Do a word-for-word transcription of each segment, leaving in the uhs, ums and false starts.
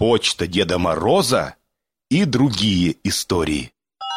Почта Деда Мороза и другие истории.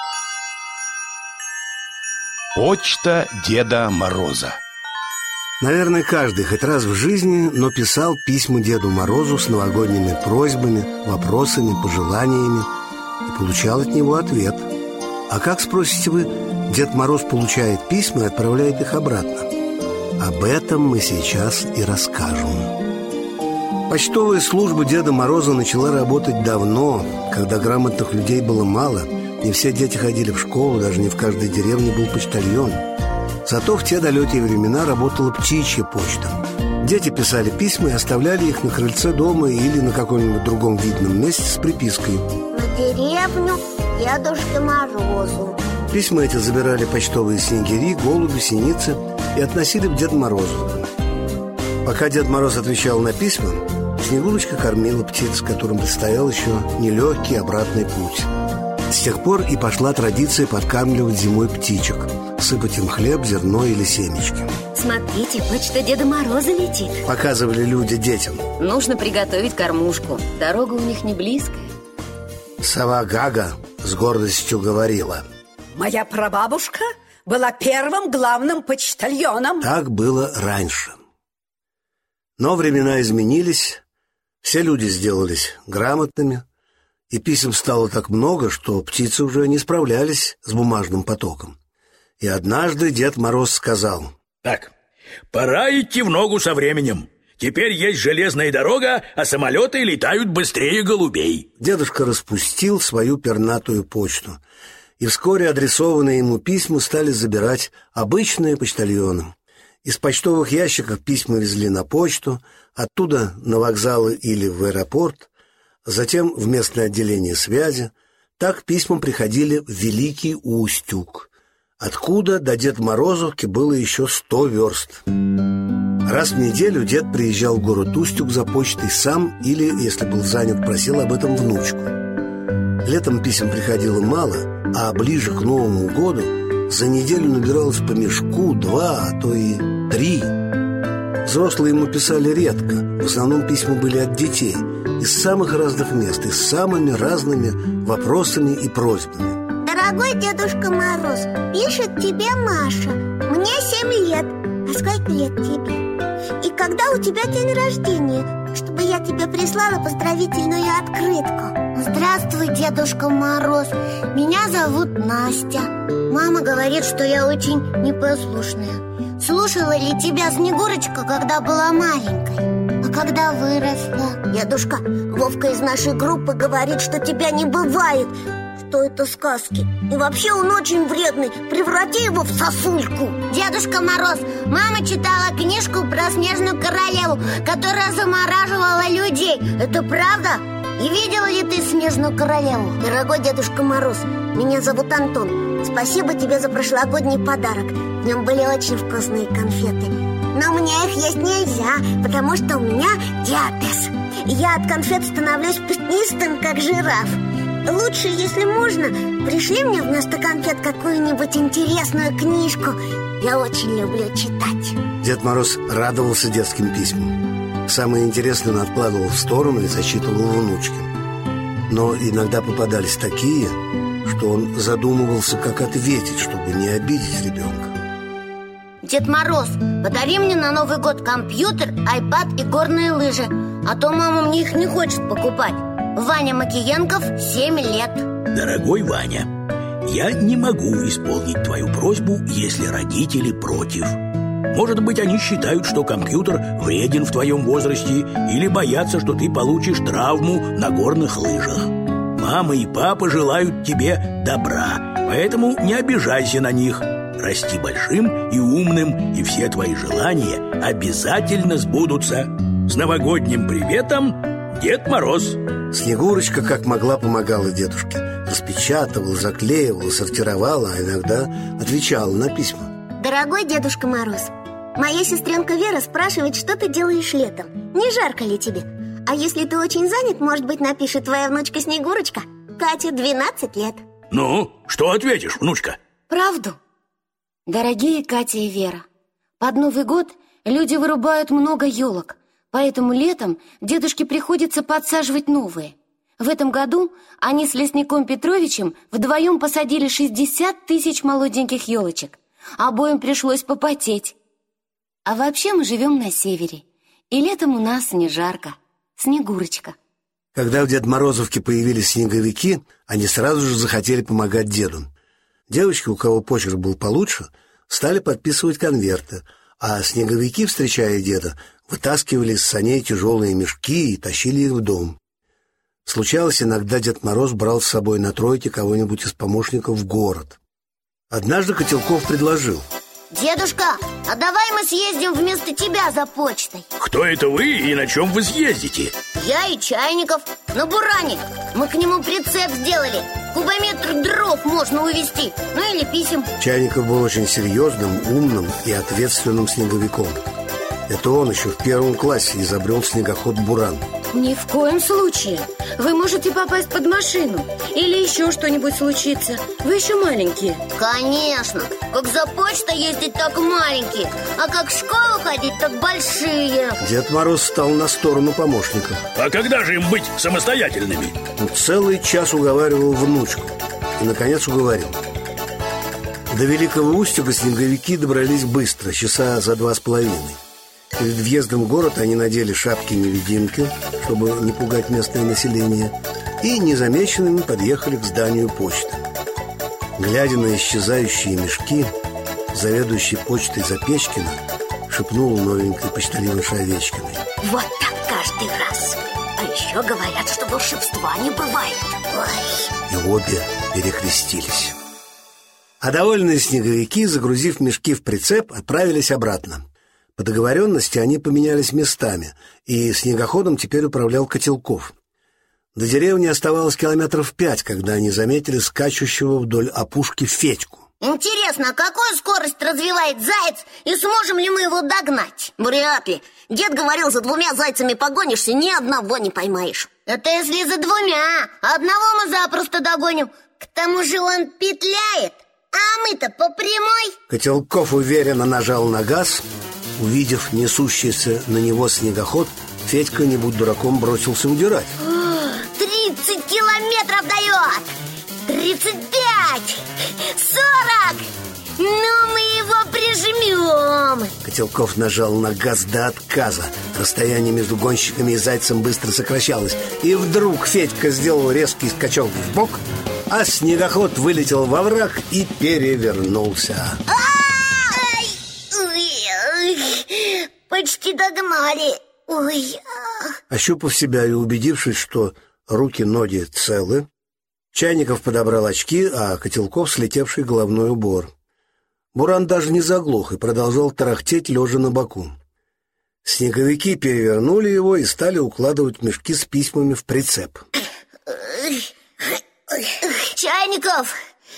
Почта Деда Мороза. Наверное, каждый хоть раз в жизни, но писал письма Деду Морозу с новогодними просьбами, вопросами, пожеланиями и получал от него ответ. А как, спросите вы, Дед Мороз получает письма и отправляет их обратно? Об этом мы сейчас и расскажем. Почтовая служба Деда Мороза начала работать давно, когда грамотных людей было мало. Не все дети ходили в школу, даже не в каждой деревне был почтальон. Зато в те далекие времена работала птичья почта. Дети писали письма и оставляли их на крыльце дома или на каком-нибудь другом видном месте с припиской: на деревню Дедушке Морозу. Письма эти забирали почтовые снегири, голуби, синицы и относили к Деду Морозу. Пока Дед Мороз отвечал на письма, Снегурочка кормила птиц, которым предстоял еще нелегкий обратный путь. С тех пор и пошла традиция подкармливать зимой птичек, сыпать им хлеб, зерно или семечки. Смотрите, почта Деда Мороза летит. Показывали люди детям. Нужно приготовить кормушку. Дорога у них не близкая. Сова Гага с гордостью говорила: моя прабабушка была первым главным почтальоном. Так было раньше. Но времена изменились, все люди сделались грамотными, и писем стало так много, что птицы уже не справлялись с бумажным потоком. И однажды Дед Мороз сказал: так, пора идти в ногу со временем. Теперь есть железная дорога, а самолеты летают быстрее голубей. Дедушка распустил свою пернатую почту, и вскоре адресованные ему письма стали забирать обычные почтальоны. Из почтовых ящиков письма везли на почту, оттуда на вокзалы или в аэропорт, затем в местное отделение связи. Так письма приходили в Великий Устюг, откуда до Деда Морозовки было еще сто верст. Раз в неделю дед приезжал в город Устюг за почтой сам или, если был занят, просил об этом внучку. Летом писем приходило мало, а ближе к Новому году за неделю набиралось по мешку, два, а то и три. Взрослые ему писали редко, в основном письма были от детей, из самых разных мест, и с самыми разными вопросами и просьбами. Дорогой Дедушка Мороз, пишет тебе Маша. Мне семь лет. А сколько лет тебе? И когда у тебя день рождения, чтобы я тебе прислала поздравительную открытку? Здравствуй, Дедушка Мороз. Меня зовут Настя. Мама говорит, что я очень непослушная. Слушала ли тебя Снегурочка, когда была маленькой? А когда выросла? Дедушка, Вовка из нашей группы говорит, что тебя не бывает, что это сказки. И вообще он очень вредный. Преврати его в сосульку. Дедушка Мороз, мама читала книжку про снежную королеву, которая замораживала людей. Это правда? И видел ли ты снежную королеву? Дорогой Дедушка Мороз, меня зовут Антон. Спасибо тебе за прошлогодний подарок. В нем были очень вкусные конфеты. Но мне их есть нельзя, потому что у меня диабез. И я от конфет становлюсь пятнистым, как жираф. Лучше, если можно, пришли мне вместо конфет какую-нибудь интересную книжку. Я очень люблю читать. Дед Мороз радовался детским письмам. Самое интересное он откладывал в сторону и зачитывал внучке. Но иногда попадались такие, что он задумывался, как ответить, чтобы не обидеть ребенка. Дед Мороз, подари мне на Новый год компьютер, айпад и горные лыжи, а то мама мне их не хочет покупать. Ваня Макиенков, семь лет. Дорогой Ваня, я не могу исполнить твою просьбу, если родители против. Может быть, они считают, что компьютер вреден в твоем возрасте, или боятся, что ты получишь травму на горных лыжах. Мама и папа желают тебе добра, поэтому не обижайся на них. Расти большим и умным, и все твои желания обязательно сбудутся. С новогодним приветом, Дед Мороз. Снегурочка как могла помогала дедушке. Распечатывала, заклеивала, сортировала, а иногда отвечала на письма. Дорогой Дедушка Мороз, моя сестренка Вера спрашивает, что ты делаешь летом. Не жарко ли тебе? А если ты очень занят, может быть, напишет твоя внучка Снегурочка. Кате двенадцать лет. Ну, что ответишь, внучка? Правду. Дорогие Катя и Вера, под Новый год люди вырубают много елок, Поэтому летом дедушке приходится подсаживать новые. В этом году они с лесником Петровичем вдвоем посадили шестьдесят тысяч молоденьких елочек. Обоим пришлось попотеть. А вообще мы живем на севере, и летом у нас не жарко. Снегурочка. Когда в Дед Морозовке появились снеговики, они сразу же захотели помогать деду. Девочки, у кого почерк был получше, стали подписывать конверты, а снеговики, встречая деда, вытаскивали из саней тяжелые мешки и тащили их в дом. Случалось, иногда Дед Мороз брал с собой на тройке кого-нибудь из помощников в город. Однажды Котелков предложил: «Дедушка, а давай мы съездим вместо тебя за почтой». Кто это вы и на чем вы съездите? Я и Чайников на буране. Мы к нему прицеп сделали. Кубометр дров можно увезти, ну или писем. Чайников был очень серьезным, умным и ответственным снеговиком. Это он еще в первом классе изобрел снегоход «Буран». Ни в коем случае. Вы можете попасть под машину. Или еще что-нибудь случится. Вы еще маленькие. Конечно. Как за почтой ездить, так маленькие. А как в школу ходить, так большие. Дед Мороз стал на сторону помощников. А когда же им быть самостоятельными? Он целый час уговаривал внучку. И, наконец, уговорил. До Великого Устюга снеговики добрались быстро, часа за два с половиной. Перед въездом в город они надели шапки-невидимки, чтобы не пугать местное население, и незамеченными подъехали к зданию почты. Глядя на исчезающие мешки, заведующий почтой Запечкина шепнул новенькой почтальонше Овечкиной: «Вот так каждый раз. А еще говорят, что волшебства не бывает». Ой. И обе перекрестились. А довольные снеговики, загрузив мешки в прицеп, отправились обратно. По договоренности они поменялись местами, и снегоходом теперь управлял Котелков. До деревни оставалось километров пять, когда они заметили скачущего вдоль опушки Федьку. Интересно, а какую скорость развивает заяц, и сможем ли мы его догнать? Вряд ли. Дед говорил, за двумя зайцами погонишься, ни одного не поймаешь. Это если за двумя, одного мы запросто догоним. К тому же он петляет, а мы-то по прямой. Котелков уверенно нажал на газ. Увидев несущийся на него снегоход, Федька, не будь дураком, бросился удирать. Тридцать километров дает! Тридцать пять! Сорок! Ну, мы его прижмем! Котелков нажал на газ до отказа. Расстояние между гонщиками и зайцем быстро сокращалось. И вдруг Федька сделал резкий скачок вбок, а снегоход вылетел во враг и перевернулся. Почти догнали. Ой. Ощупав себя и убедившись, что руки-ноги целы, Чайников подобрал очки, а Котелков — слетевший головной убор. Буран даже не заглох и продолжал тарахтеть, лежа на боку. Снеговики перевернули его и стали укладывать мешки с письмами в прицеп. Чайников,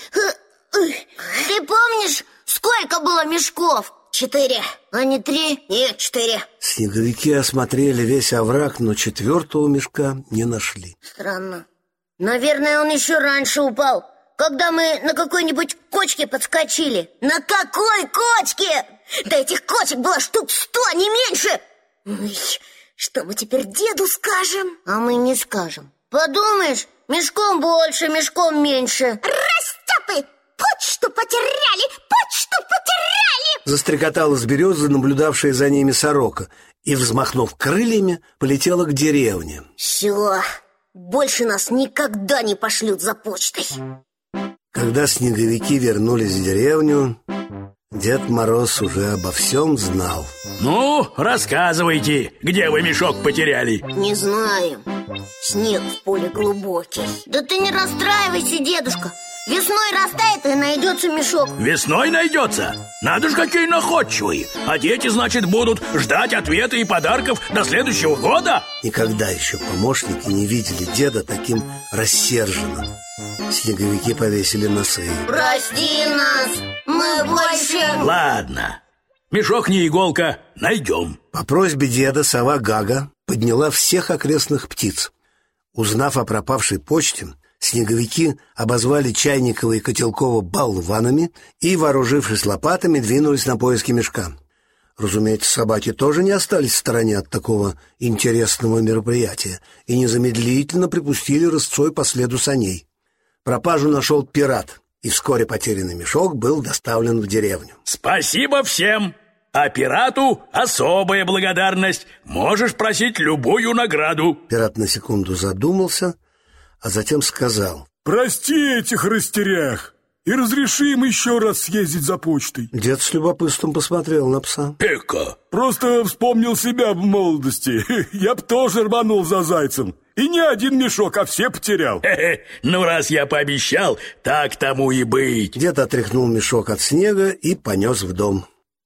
ты помнишь, сколько было мешков? Четыре, а не три? Нет, четыре. Снеговики осмотрели весь овраг, но четвертого мешка не нашли. Странно. Наверное, он еще раньше упал, когда мы на какой-нибудь кочке подскочили. На какой кочке? Да этих кочек было штук сто, не меньше. Ой, что мы теперь деду скажем? А мы не скажем. Подумаешь, мешком больше, мешком меньше. Растяпы! Почту потеряли! Почту потеряли! Застрекотала с березы, наблюдавшая за ними сорока, и, взмахнув крыльями, полетела к деревне. Все, больше нас никогда не пошлют за почтой. Когда снеговики вернулись в деревню, Дед Мороз уже обо всем знал. Ну, рассказывайте, где вы мешок потеряли? Не знаю. Снег в поле глубокий. Да ты не расстраивайся, дедушка. Весной растает и найдется мешок. Весной найдется? Надо же, какие находчивые. А дети, значит, будут ждать ответа и подарков до следующего года? Никогда еще помощники не видели деда таким рассерженным. Снеговики повесили носы. Прости нас, мы больше... Ладно, мешок не иголка, найдем. По просьбе деда сова Гага подняла всех окрестных птиц. Узнав о пропавшей почте, снеговики обозвали Чайникова и Котелкова болванами и, вооружившись лопатами, двинулись на поиски мешка. Разумеется, собаки тоже не остались в стороне от такого интересного мероприятия и незамедлительно припустили рысцой по следу саней. Пропажу нашел пират, и вскоре потерянный мешок был доставлен в деревню. Спасибо всем! А пирату особая благодарность. Можешь просить любую награду. Пират на секунду задумался, а затем сказал: прости этих растерях и разреши им еще раз съездить за почтой. Дед с любопытством посмотрел на пса. Эка! Просто вспомнил себя в молодости. Я б тоже рванул за зайцем. И не один мешок, а все потерял. Хе-хе. Ну, раз я пообещал, так тому и быть. Дед отряхнул мешок от снега и понес в дом.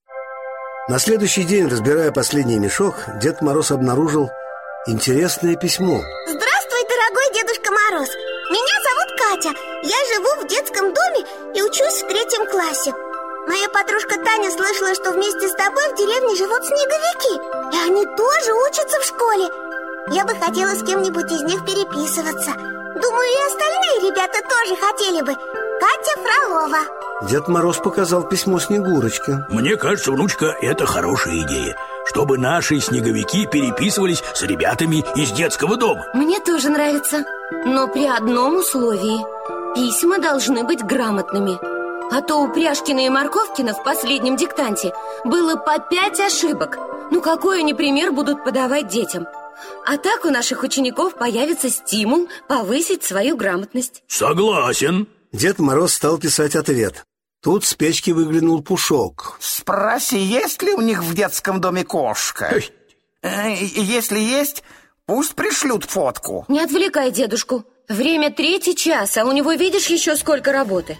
На следующий день, разбирая последний мешок, Дед Мороз обнаружил интересное письмо. Здравствуй, дорогой Дедушка Мороз. Меня зовут Катя. Я живу в детском доме и учусь в третьем классе. Моя подружка Таня слышала, что вместе с тобой в деревне живут снеговики, и они тоже учатся в школе. Я бы хотела с кем-нибудь из них переписываться. Думаю, и остальные ребята тоже хотели бы. Катя Фролова. Дед Мороз показал письмо Снегурочке. Мне кажется, внучка, это хорошая идея, чтобы наши снеговики переписывались с ребятами из детского дома. Мне тоже нравится, но при одном условии. Письма должны быть грамотными. А то у Пряжкина и Морковкина в последнем диктанте было по пять ошибок. Ну какой они пример будут подавать детям? А так у наших учеников появится стимул повысить свою грамотность. Согласен. Дед Мороз стал писать ответ. Тут с печки выглянул Пушок. Спроси, есть ли у них в детском доме кошка? Э, Если есть, пусть пришлют фотку. Не отвлекай дедушку. Время третий час, а у него, видишь, еще сколько работы.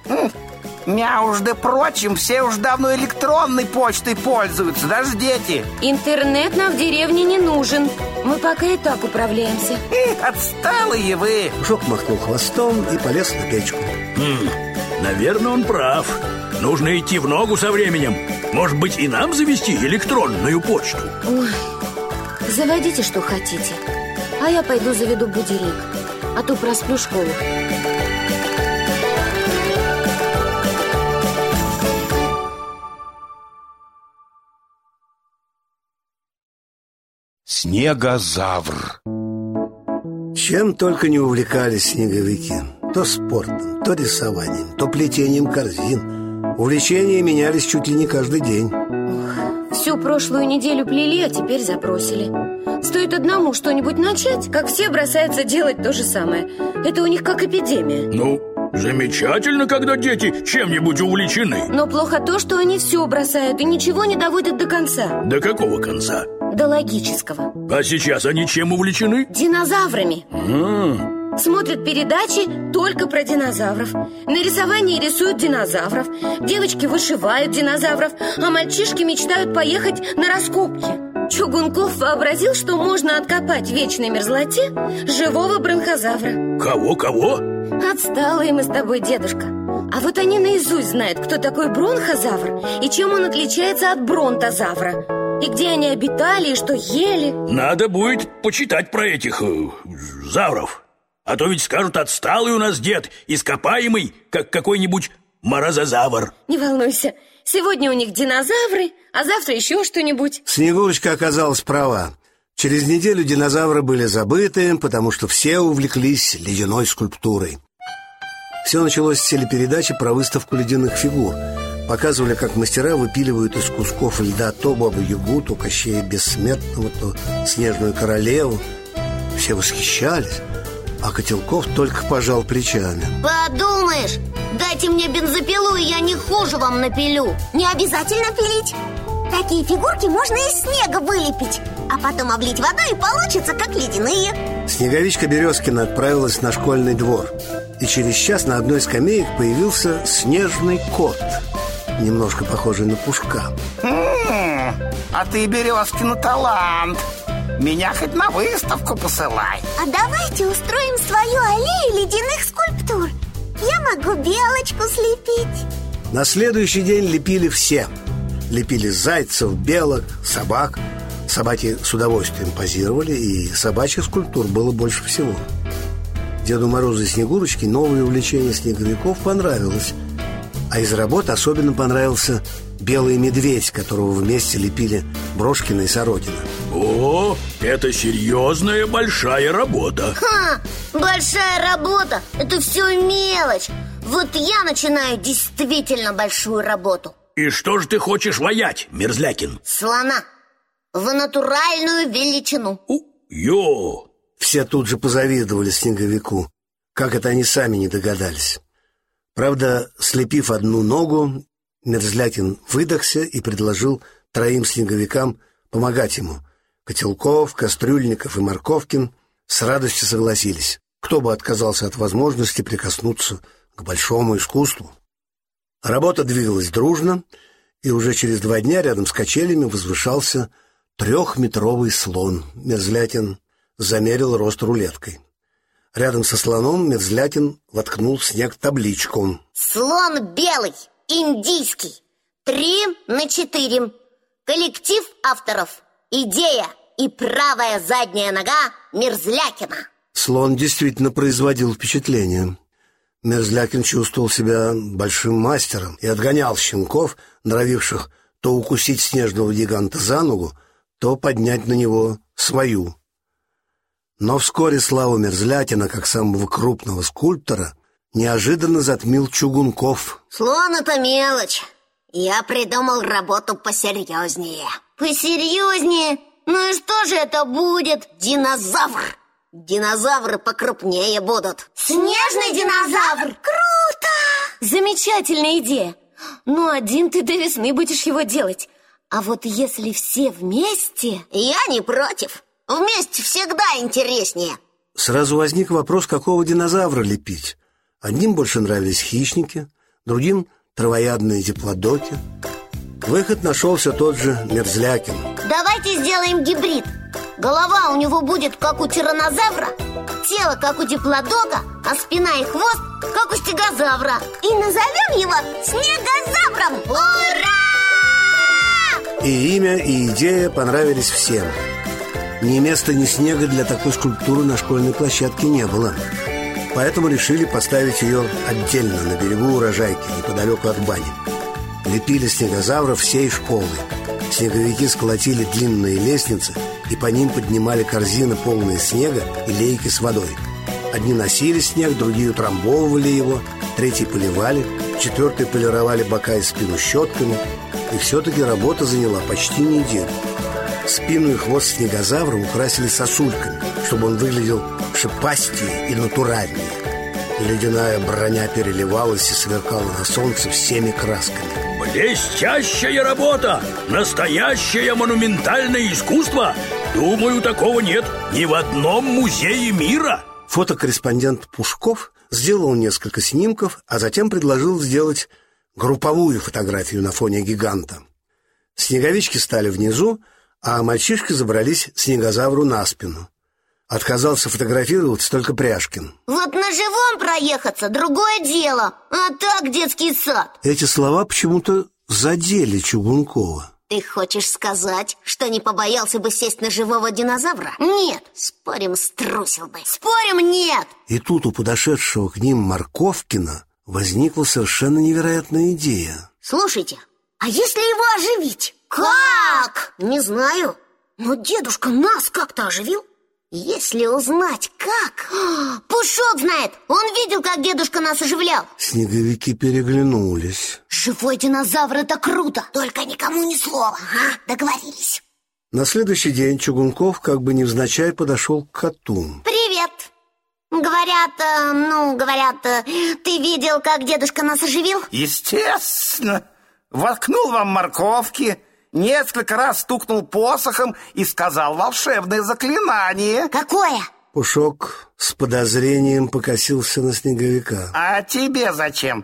Между прочим, все уж давно электронной почтой пользуются, даже дети. Интернет нам в деревне не нужен. Мы пока и так управляемся. Эх, отсталые вы. Пушок махнул хвостом и полез на печку. Хм, наверное, он прав. Нужно идти в ногу со временем. Может быть, и нам завести электронную почту? Ой, заводите, что хотите. А я пойду заведу будильник, а то просплю школу. Снегозавр. Чем только не увлекались снеговики. То спортом, то рисованием, то плетением корзин. Увлечения менялись чуть ли не каждый день. Всю прошлую неделю плели, а теперь забросили. Стоит одному что-нибудь начать, как все бросаются делать то же самое. Это у них как эпидемия. Ну, замечательно, когда дети чем-нибудь увлечены. Но плохо то, что они все бросают и ничего не доводят до конца. До какого конца? До логического. А сейчас они чем увлечены? Динозаврами. А-а-а. Смотрят передачи только про динозавров. На рисовании рисуют динозавров. Девочки вышивают динозавров, а мальчишки мечтают поехать на раскопки. Чугунков вообразил, что можно откопать в вечной мерзлоте живого бронхозавра. Кого-кого? Отсталые мы с тобой, дедушка. А вот они наизусть знают, кто такой бронхозавр и чем он отличается от бронтозавра, и где они обитали, и что ели. Надо будет почитать про этих э, завров. А то ведь скажут, отсталый у нас дед, ископаемый, как какой-нибудь морозозавр. Не волнуйся, сегодня у них динозавры, а завтра еще что-нибудь. Снегурочка оказалась права. Через неделю динозавры были забыты, потому что все увлеклись ледяной скульптурой. Все началось с телепередачи про выставку ледяных фигур. Показывали, как мастера выпиливают из кусков льда то Бабу-Ягу, то Кощея Бессмертного, то Снежную Королеву. Все восхищались, а Котелков только пожал плечами. Подумаешь, дайте мне бензопилу, и я не хуже вам напилю. Не обязательно пилить. Такие фигурки можно из снега вылепить, а потом облить водой, и получится как ледяные. Снеговичка Березкина отправилась на школьный двор. И через час на одной из скамеек появился снежный кот, немножко похожий на Пушка. М-м, А ты, Березкина, талант. Меня хоть на выставку посылай. А давайте устроим свою аллею ледяных скульптур. Я могу белочку слепить. На следующий день лепили все. Лепили зайцев, белок, собак. Собаки с удовольствием позировали, и собачьих скульптур было больше всего. Деду Морозу и Снегурочке новое увлечение снеговиков понравилось. А из работ особенно понравился белый медведь, которого вместе лепили Брошкина и Сорокина. О, это серьезная большая работа. Ха, большая работа, это все мелочь. Вот я начинаю действительно большую работу. И что же ты хочешь ваять, Мерзлякин? Слона в натуральную величину. У, ё! Все тут же позавидовали Снеговику. Как это они сами не догадались. Правда, слепив одну ногу, Мерзлякин выдохся и предложил троим снеговикам помогать ему. Котелков, Кастрюльников и Морковкин с радостью согласились. Кто бы отказался от возможности прикоснуться к большому искусству. Работа двигалась дружно, и уже через два дня рядом с качелями возвышался трехметровый слон. Мерзлякин замерил рост рулеткой. Рядом со слоном Мерзлякин воткнул в снег табличку. Слон белый, индийский, три на четыре. Коллектив авторов, идея и правая задняя нога Мерзлякина. Слон действительно производил впечатление. Мерзлякин чувствовал себя большим мастером и отгонял щенков, норовивших то укусить снежного гиганта за ногу, то поднять на него свою. Но вскоре славу Мерзлякина, как самого крупного скульптора, неожиданно затмил Чугунков. Слон — это мелочь. Я придумал работу посерьезнее. Посерьезнее? Ну и что же это будет? Динозавр. Динозавры покрупнее будут. Снежный динозавр! Круто! Замечательная идея. Ну, один ты до весны будешь его делать. А вот если все вместе... Я не против. Вместе всегда интереснее. Сразу возник вопрос, какого динозавра лепить. Одним больше нравились хищники, другим — травоядные диплодоки. Выход нашелся тот же Мерзлякин. Давайте сделаем гибрид. Голова у него будет как у тираннозавра, тело как у диплодока, а спина и хвост как у стегозавра. И назовем его Снегозавром! Ура! И имя, и идея понравились всем. Ни места, ни снега для такой скульптуры на школьной площадке не было. Поэтому решили поставить ее отдельно, на берегу Урожайки, неподалеку от бани. Лепили снегозавров всей школы. Снеговики сколотили длинные лестницы и по ним поднимали корзины, полные снега, и лейки с водой. Одни носили снег, другие утрамбовывали его, третьи поливали, четвертые полировали бока и спину щетками. И все-таки работа заняла почти неделю. Спину и хвост снегозавра украсили сосульками, чтобы он выглядел шипастее и натуральнее. Ледяная броня переливалась и сверкала на солнце всеми красками. Блестящая работа! Настоящее монументальное искусство! Думаю, такого нет ни в одном музее мира. Фотокорреспондент Пушков сделал несколько снимков, а затем предложил сделать групповую фотографию на фоне гиганта. Снеговички стали внизу, а мальчишки забрались снегозавру на спину. Отказался фотографироваться только Пряжкин. Вот на живом проехаться — другое дело, а так детский сад. Эти слова почему-то задели Чугункова. Ты хочешь сказать, что не побоялся бы сесть на живого динозавра? Нет, спорим, струсил бы. Спорим, нет. И тут у подошедшего к ним Морковкина возникла совершенно невероятная идея. Слушайте, а если его оживить? Как? Не знаю. Но дедушка нас как-то оживил. Если узнать, как... Пушок знает, он видел, как дедушка нас оживлял. Снеговики переглянулись. Живой динозавр — это круто. Только никому ни слова. Ага, договорились. На следующий день Чугунков как бы невзначай подошел к коту. Привет. Говорят, э, ну, говорят, э, ты видел, как дедушка нас оживил? Естественно. Воткнул вам морковки, несколько раз стукнул посохом и сказал волшебное заклинание. Какое? Пушок с подозрением покосился на Снеговика. А тебе зачем?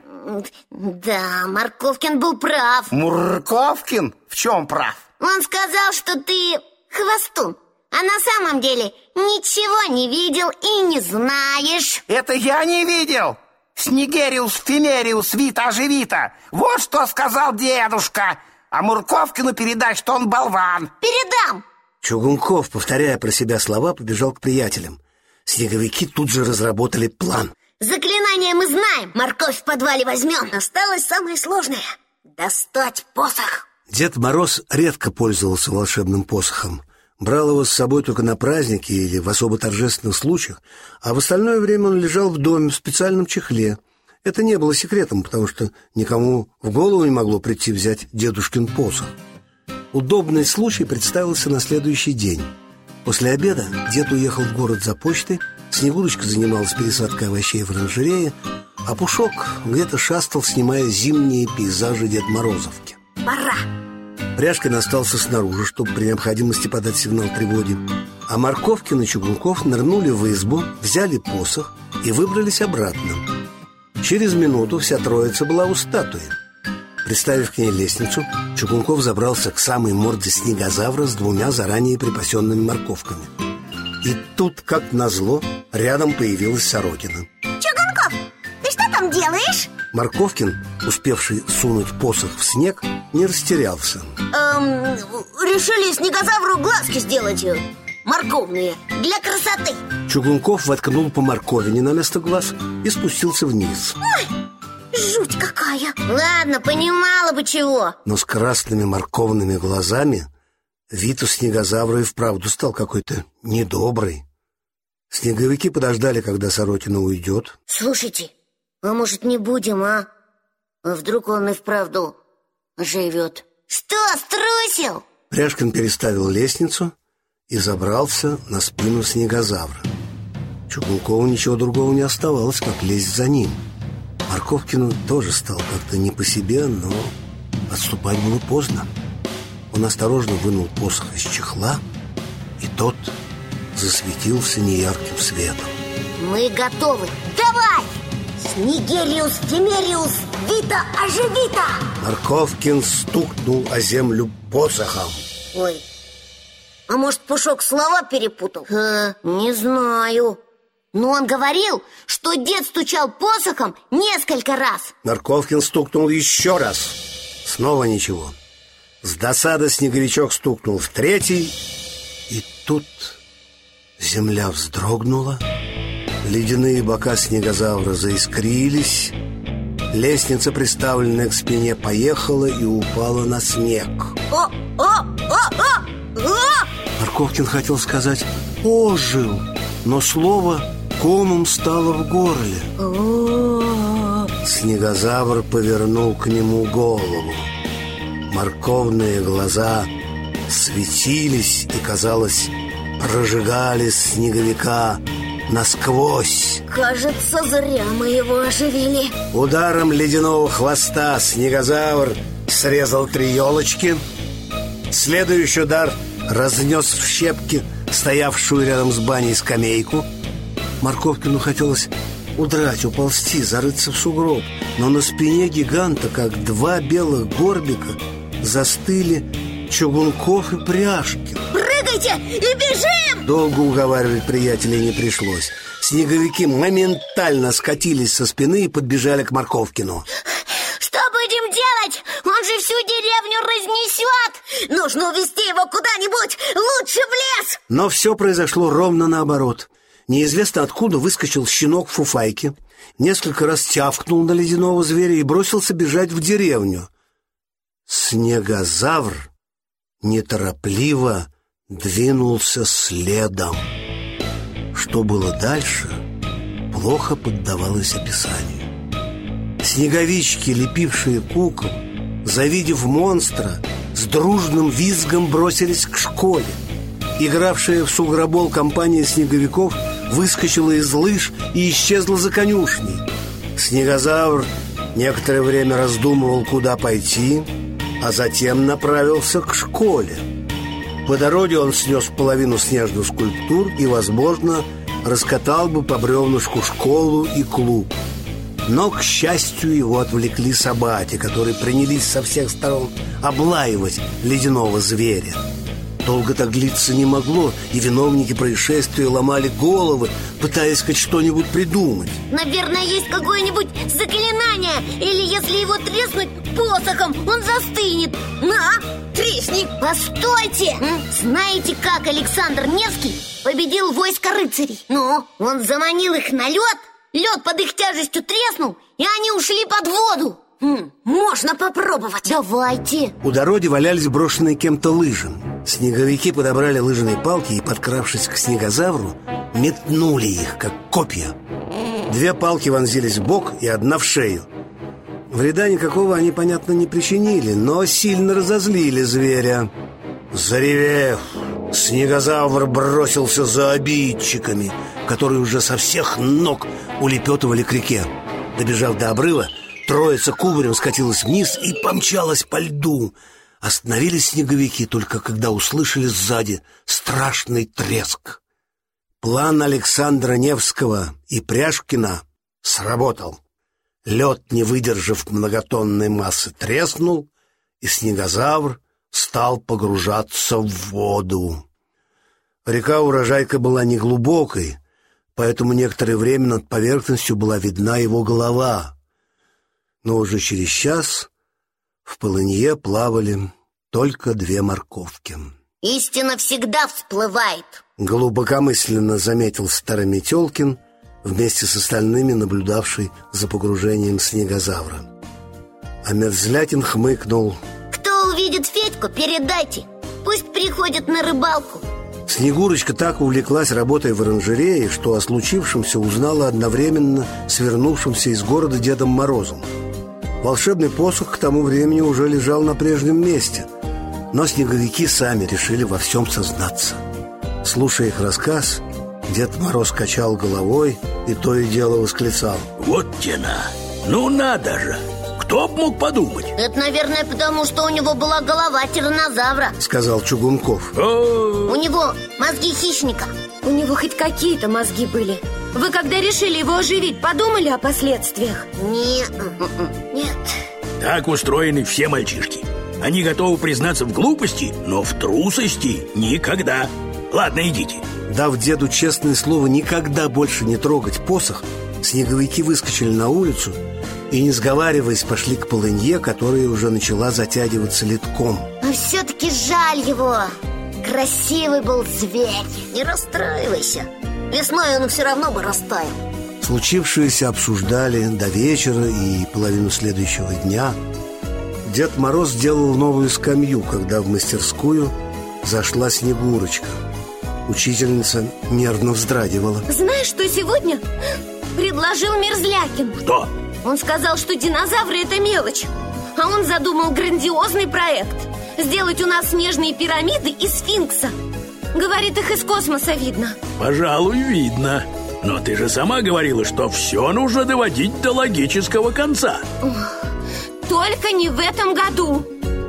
Да, Морковкин был прав. Морковкин? В чем прав? Он сказал, что ты хвостун, а на самом деле ничего не видел и не знаешь. Это я не видел. Снегериус, Фимериус, Вита, Оживита. Вот что сказал дедушка. А Мурковкину передай, что он болван. Передам. Чугунков, повторяя про себя слова, побежал к приятелям. Снеговики тут же разработали план. Заклинание мы знаем. Морковь в подвале возьмем. Осталось самое сложное. достать посох. Дед Мороз редко пользовался волшебным посохом. Брал его с собой только на праздники или в особо торжественных случаях, а в остальное время он лежал в доме в специальном чехле. Это не было секретом, потому что никому в голову не могло прийти взять дедушкин посох. Удобный случай представился на следующий день. После обеда дед уехал в город за почтой, Снегурочка занималась пересадкой овощей в оранжерее, а Пушок где-то шастал, снимая зимние пейзажи Дед Морозовки. Пора! Пряжкин остался снаружи, чтобы при необходимости подать сигнал тревоги. А Морковкин и Чугунков нырнули в избу, взяли посох и выбрались обратно. Через минуту вся троица была у статуи. Приставив к ней лестницу, Чугунков забрался к самой морде снегозавра с двумя заранее припасенными морковками. И тут, как назло, рядом появилась Сорокина. Чугунков, ты что там делаешь? Морковкин, успевший сунуть посох в снег, не растерялся. Эм, решили снегозавру глазки сделать морковные, для красоты. Чугунков воткнул по морковине на место глаз и спустился вниз. Ой, жуть какая! Ладно, понимала бы чего. Но с красными морковными глазами вид у снегозавра и вправду стал какой-то недобрый. Снеговики подождали, когда Сорокина уйдет. Слушайте, а может не будем, а? А вдруг он и вправду живет? Что, струсил? Пряжкин переставил лестницу и забрался на спину снегозавра. Чугункову ничего другого не оставалось, как лезть за ним. Морковкину тоже стало как-то не по себе, но отступать было поздно. Он осторожно вынул посох из чехла, и тот засветился неярким светом. Мы готовы. Давай! Снегериус, Фимериус, Вита, Оживита! Морковкин стукнул о землю посохом. Ой, а может, Пушок слова перепутал? Э, не знаю. Но он говорил, что дед стучал посохом несколько раз. Морковкин стукнул еще раз. Снова ничего. С досады снеговичок стукнул в третий, и тут земля вздрогнула, ледяные бока снегозавра заискрились, лестница, приставленная к спине, поехала и упала на снег. О, о, о, о, о! Морковкин хотел сказать «ожил», но слово комом стало в горле. Снегозавр повернул к нему голову. Морковные глаза светились и, казалось, прожигали снеговика насквозь. Кажется, зря мы его оживили. Ударом ледяного хвоста снегозавр срезал три елочки. Следующий удар разнес в щепки стоявшую рядом с баней скамейку. Морковкину хотелось удрать, уползти, зарыться в сугроб, но на спине гиганта, как два белых горбика, застыли Чугунков и Пряжкин. Прыгайте и бежим! Долго уговаривать приятелей не пришлось. Снеговики моментально скатились со спины и подбежали к Морковкину. Что будем делать? Он же всю деревню разнесет. Нужно увезти его куда-нибудь, лучше в лес. Но все произошло ровно наоборот. Неизвестно откуда выскочил щенок в фуфайке, несколько раз тявкнул на ледяного зверя и бросился бежать в деревню. Снегозавр неторопливо двинулся следом. Что было дальше, плохо поддавалось описанию. Снеговички, лепившие кукол, завидев монстра, с дружным визгом бросились к школе. Игравшая в сугробол компания снеговиков выскочила из лыж и исчезла за конюшней. Снегозавр некоторое время раздумывал, куда пойти, а затем направился к школе. По дороге он снес половину снежных скульптур и, возможно, раскатал бы по бревнышку школу и клуб. Но, к счастью, его отвлекли собаки, которые принялись со всех сторон облаивать ледяного зверя. Долго так длиться не могло, и виновники происшествия ломали головы, пытаясь хоть что-нибудь придумать. Наверное, есть какое-нибудь заклинание. Или если его треснуть посохом, он застынет. На, тресни. Постойте! Знаете, как Александр Невский победил войско рыцарей? Ну? Он заманил их на лед, лед под их тяжестью треснул, и они ушли под воду. Хм, можно попробовать. Давайте. У дороги валялись брошенные кем-то лыжи. Снеговики подобрали лыжные палки и, подкравшись к снегозавру, метнули их, как копья. Две палки вонзились в бок и одна в шею. Вреда никакого они, понятно, не причинили, но сильно разозлили зверя. Заревев, снегозавр бросился за обидчиками, которые уже со всех ног улепетывали к реке. Добежав до обрыва, троица кубарем скатилась вниз и помчалась по льду. Остановились снеговики только когда услышали сзади страшный треск. План Александра Невского и Пряжкина сработал. Лед, не выдержав многотонной массы, треснул, и снегозавр стал погружаться в воду. Река Урожайка была неглубокой, поэтому некоторое время над поверхностью была видна его голова. Но уже через час в полынье плавали только две морковки. Истина всегда всплывает. Глубокомысленно заметил Старометелкин, вместе с остальными наблюдавший за погружением снегозавра. А Мерзлятин хмыкнул. Кто увидит Федьку, передайте. Пусть приходит на рыбалку. Снегурочка так увлеклась работой в оранжерее, что о случившемся узнала одновременно с вернувшимся из города Дедом Морозом. Волшебный посох к тому времени уже лежал на прежнем месте, но снеговики сами решили во всем сознаться. Слушая их рассказ, Дед Мороз качал головой и то и дело восклицал: вот тена, ну надо же! Кто б мог подумать? Это, наверное, потому что у него была голова тираннозавра, сказал Чугунков. О-о-о. У него мозги хищника. У него хоть какие-то мозги были. Вы, когда решили его оживить, подумали о последствиях? Нет, нет. Так устроены все мальчишки. Они готовы признаться в глупости, но в трусости никогда. Ладно, идите. Дав деду честное слово никогда больше не трогать посох, снеговики выскочили на улицу и, не сговариваясь, пошли к полынье, которая уже начала затягиваться ледком. Но все-таки жаль его. Красивый был зверь. Не расстраивайся. Весной он все равно бы растаял. Случившееся обсуждали до вечера и половину следующего дня. Дед Мороз сделал новую скамью, когда в мастерскую зашла Снегурочка. Учительница нервно вздрагивала. Знаешь, что сегодня предложил Мерзлякин? Что? Он сказал, что динозавры — это мелочь. А он задумал грандиозный проект — сделать у нас снежные пирамиды из сфинкса. Говорит, их из космоса видно. Пожалуй, видно. Но ты же сама говорила, что все нужно доводить до логического конца. Только не в этом году.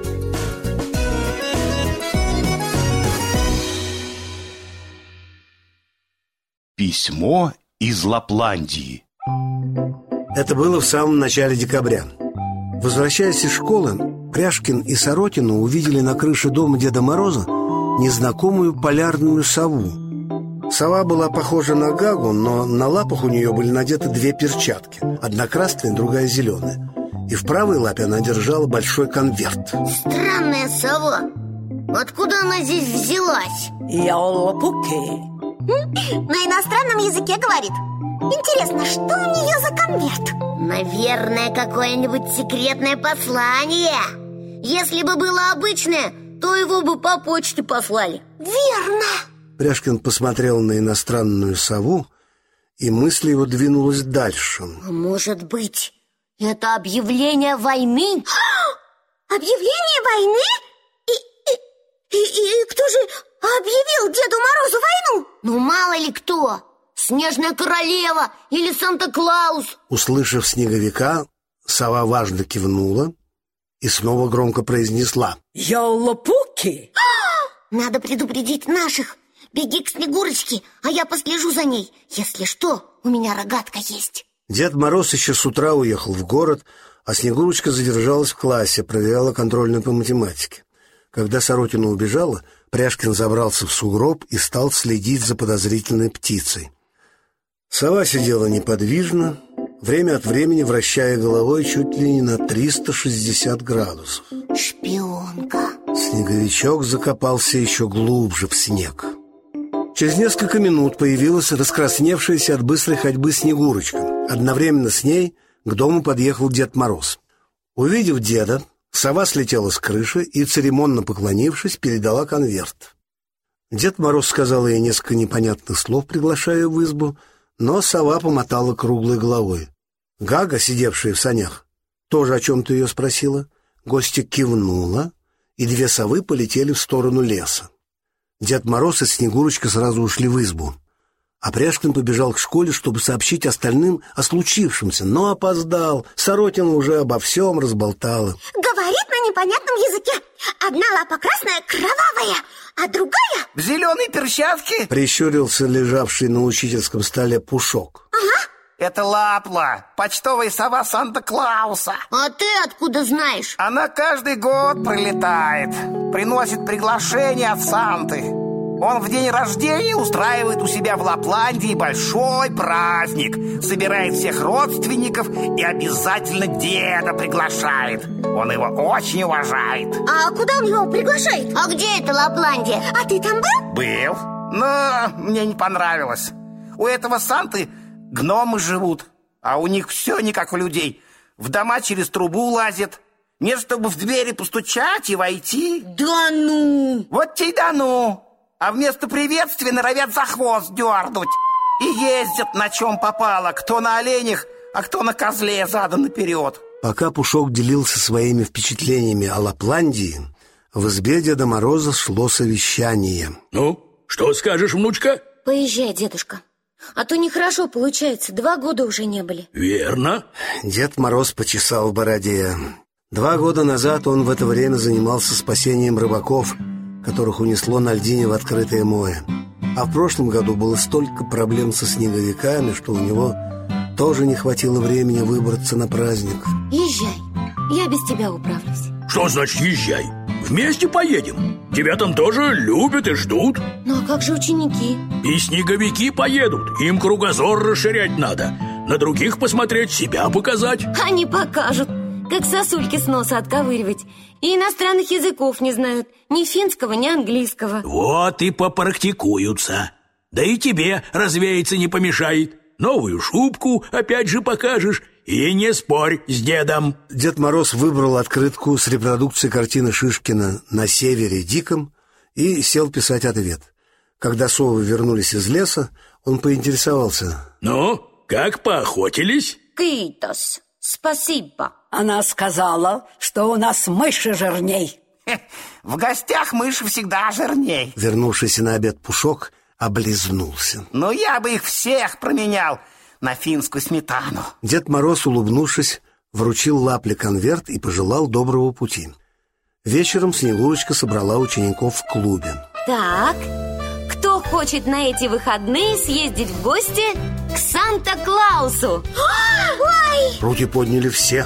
Письмо из Лапландии. Это было в самом начале декабря. Возвращаясь из школы, Пряжкин и Сорокину увидели на крыше дома Деда Мороза незнакомую полярную сову. Сова была похожа на Гагу, но на лапах у нее были надеты две перчатки. Одна красная, другая зеленая. И в правой лапе она держала большой конверт. Странная сова. Откуда она здесь взялась? Йолопуки. На иностранном языке говорит. Интересно, что у нее за конверт? Наверное, какое-нибудь секретное послание. Если бы было обычное, то его бы по почте послали. Верно. Пряжкин посмотрел на иностранную сову, и мысль его двинулась дальше. А может быть, это объявление войны? Объявление войны? И, и, и, и кто же объявил Деду Морозу войну? Ну, мало ли кто. Снежная королева или Санта-Клаус. Услышав снеговика, сова важно кивнула и снова громко произнесла: Йолопуки. Надо предупредить наших. Беги к Снегурочке, а я послежу за ней. Если что, у меня рогатка есть. Дед Мороз еще с утра уехал в город, а Снегурочка задержалась в классе, проверяла контрольную по математике. Когда Сорокина убежала, Пряжкин забрался в сугроб и стал следить за подозрительной птицей. Сова сидела неподвижно, время от времени вращая головой чуть ли не на триста шестьдесят градусов. Шпионка. Снеговичок закопался еще глубже в снег. Через несколько минут появилась раскрасневшаяся от быстрой ходьбы Снегурочка. Одновременно с ней к дому подъехал Дед Мороз. Увидев деда, сова слетела с крыши и, церемонно поклонившись, передала конверт. Дед Мороз сказал ей несколько непонятных слов, приглашая в избу, но сова помотала круглой головой. Гага, сидевшая в санях, тоже о чем-то ее спросила. Гостья кивнула, и две совы полетели в сторону леса. Дед Мороз и Снегурочка сразу ушли в избу. Опряшкин побежал к школе, чтобы сообщить остальным о случившемся, но опоздал. Сорокина уже обо всем разболтала. Говорит на непонятном языке. Одна лапа красная, кровавая, а другая... В зеленой перчатке? Прищурился лежавший на учительском столе Пушок. Ага. Это Лапла, почтовая сова Санта-Клауса. А ты откуда знаешь? Она каждый год прилетает, приносит приглашение от Санты. Он в день рождения устраивает у себя в Лапландии большой праздник, собирает всех родственников и обязательно деда приглашает. Он его очень уважает. А куда он его приглашает? А где это Лапландия? А ты там был? Был, но мне не понравилось. У этого Санты гномы живут, а у них все не как у людей. В дома через трубу лазят. Нет, чтобы в двери постучать и войти. Да ну! Вот те и да ну! А вместо приветствия норовят за хвост дернуть. И ездят на чем попало, кто на оленях, а кто на козле задом наперед. Пока Пушок делился своими впечатлениями о Лапландии, в избе Деда Мороза шло совещание. Ну, что скажешь, внучка? Поезжай, дедушка. А то нехорошо получается, два года уже не были. Верно. Дед Мороз почесал в бороде. Два года назад он в это время занимался спасением рыбаков, которых унесло на льдине в открытое море. А в прошлом году было столько проблем со снеговиками, что у него тоже не хватило времени выбраться на праздник. Езжай, я без тебя управлюсь. Что значит езжай? Вместе поедем. Тебя там тоже любят и ждут. Ну а как же ученики? И снеговики поедут. Им кругозор расширять надо. На других посмотреть, себя показать. Они покажут, как сосульки с носа отковыривать. И иностранных языков не знают. Ни финского, ни английского. Вот и попрактикуются. Да и тебе развеяться не помешает. Новую шубку опять же покажешь. И не спорь с дедом. Дед Мороз выбрал открытку с репродукцией картины Шишкина «На севере диком» и сел писать ответ. Когда совы вернулись из леса, он поинтересовался. Ну, как поохотились? Китос, спасибо. Она сказала, что у нас мыши жирней. Хе, в гостях мыши всегда жирней. Вернувшийся на обед Пушок облизнулся. Но я бы их всех променял на финскую сметану. Дед Мороз, улыбнувшись, вручил Лапле конверт и пожелал доброго пути. Вечером Снегурочка собрала учеников в клубе. Так, кто хочет на эти выходные съездить в гости к Санта-Клаусу? Ой! Руки подняли все.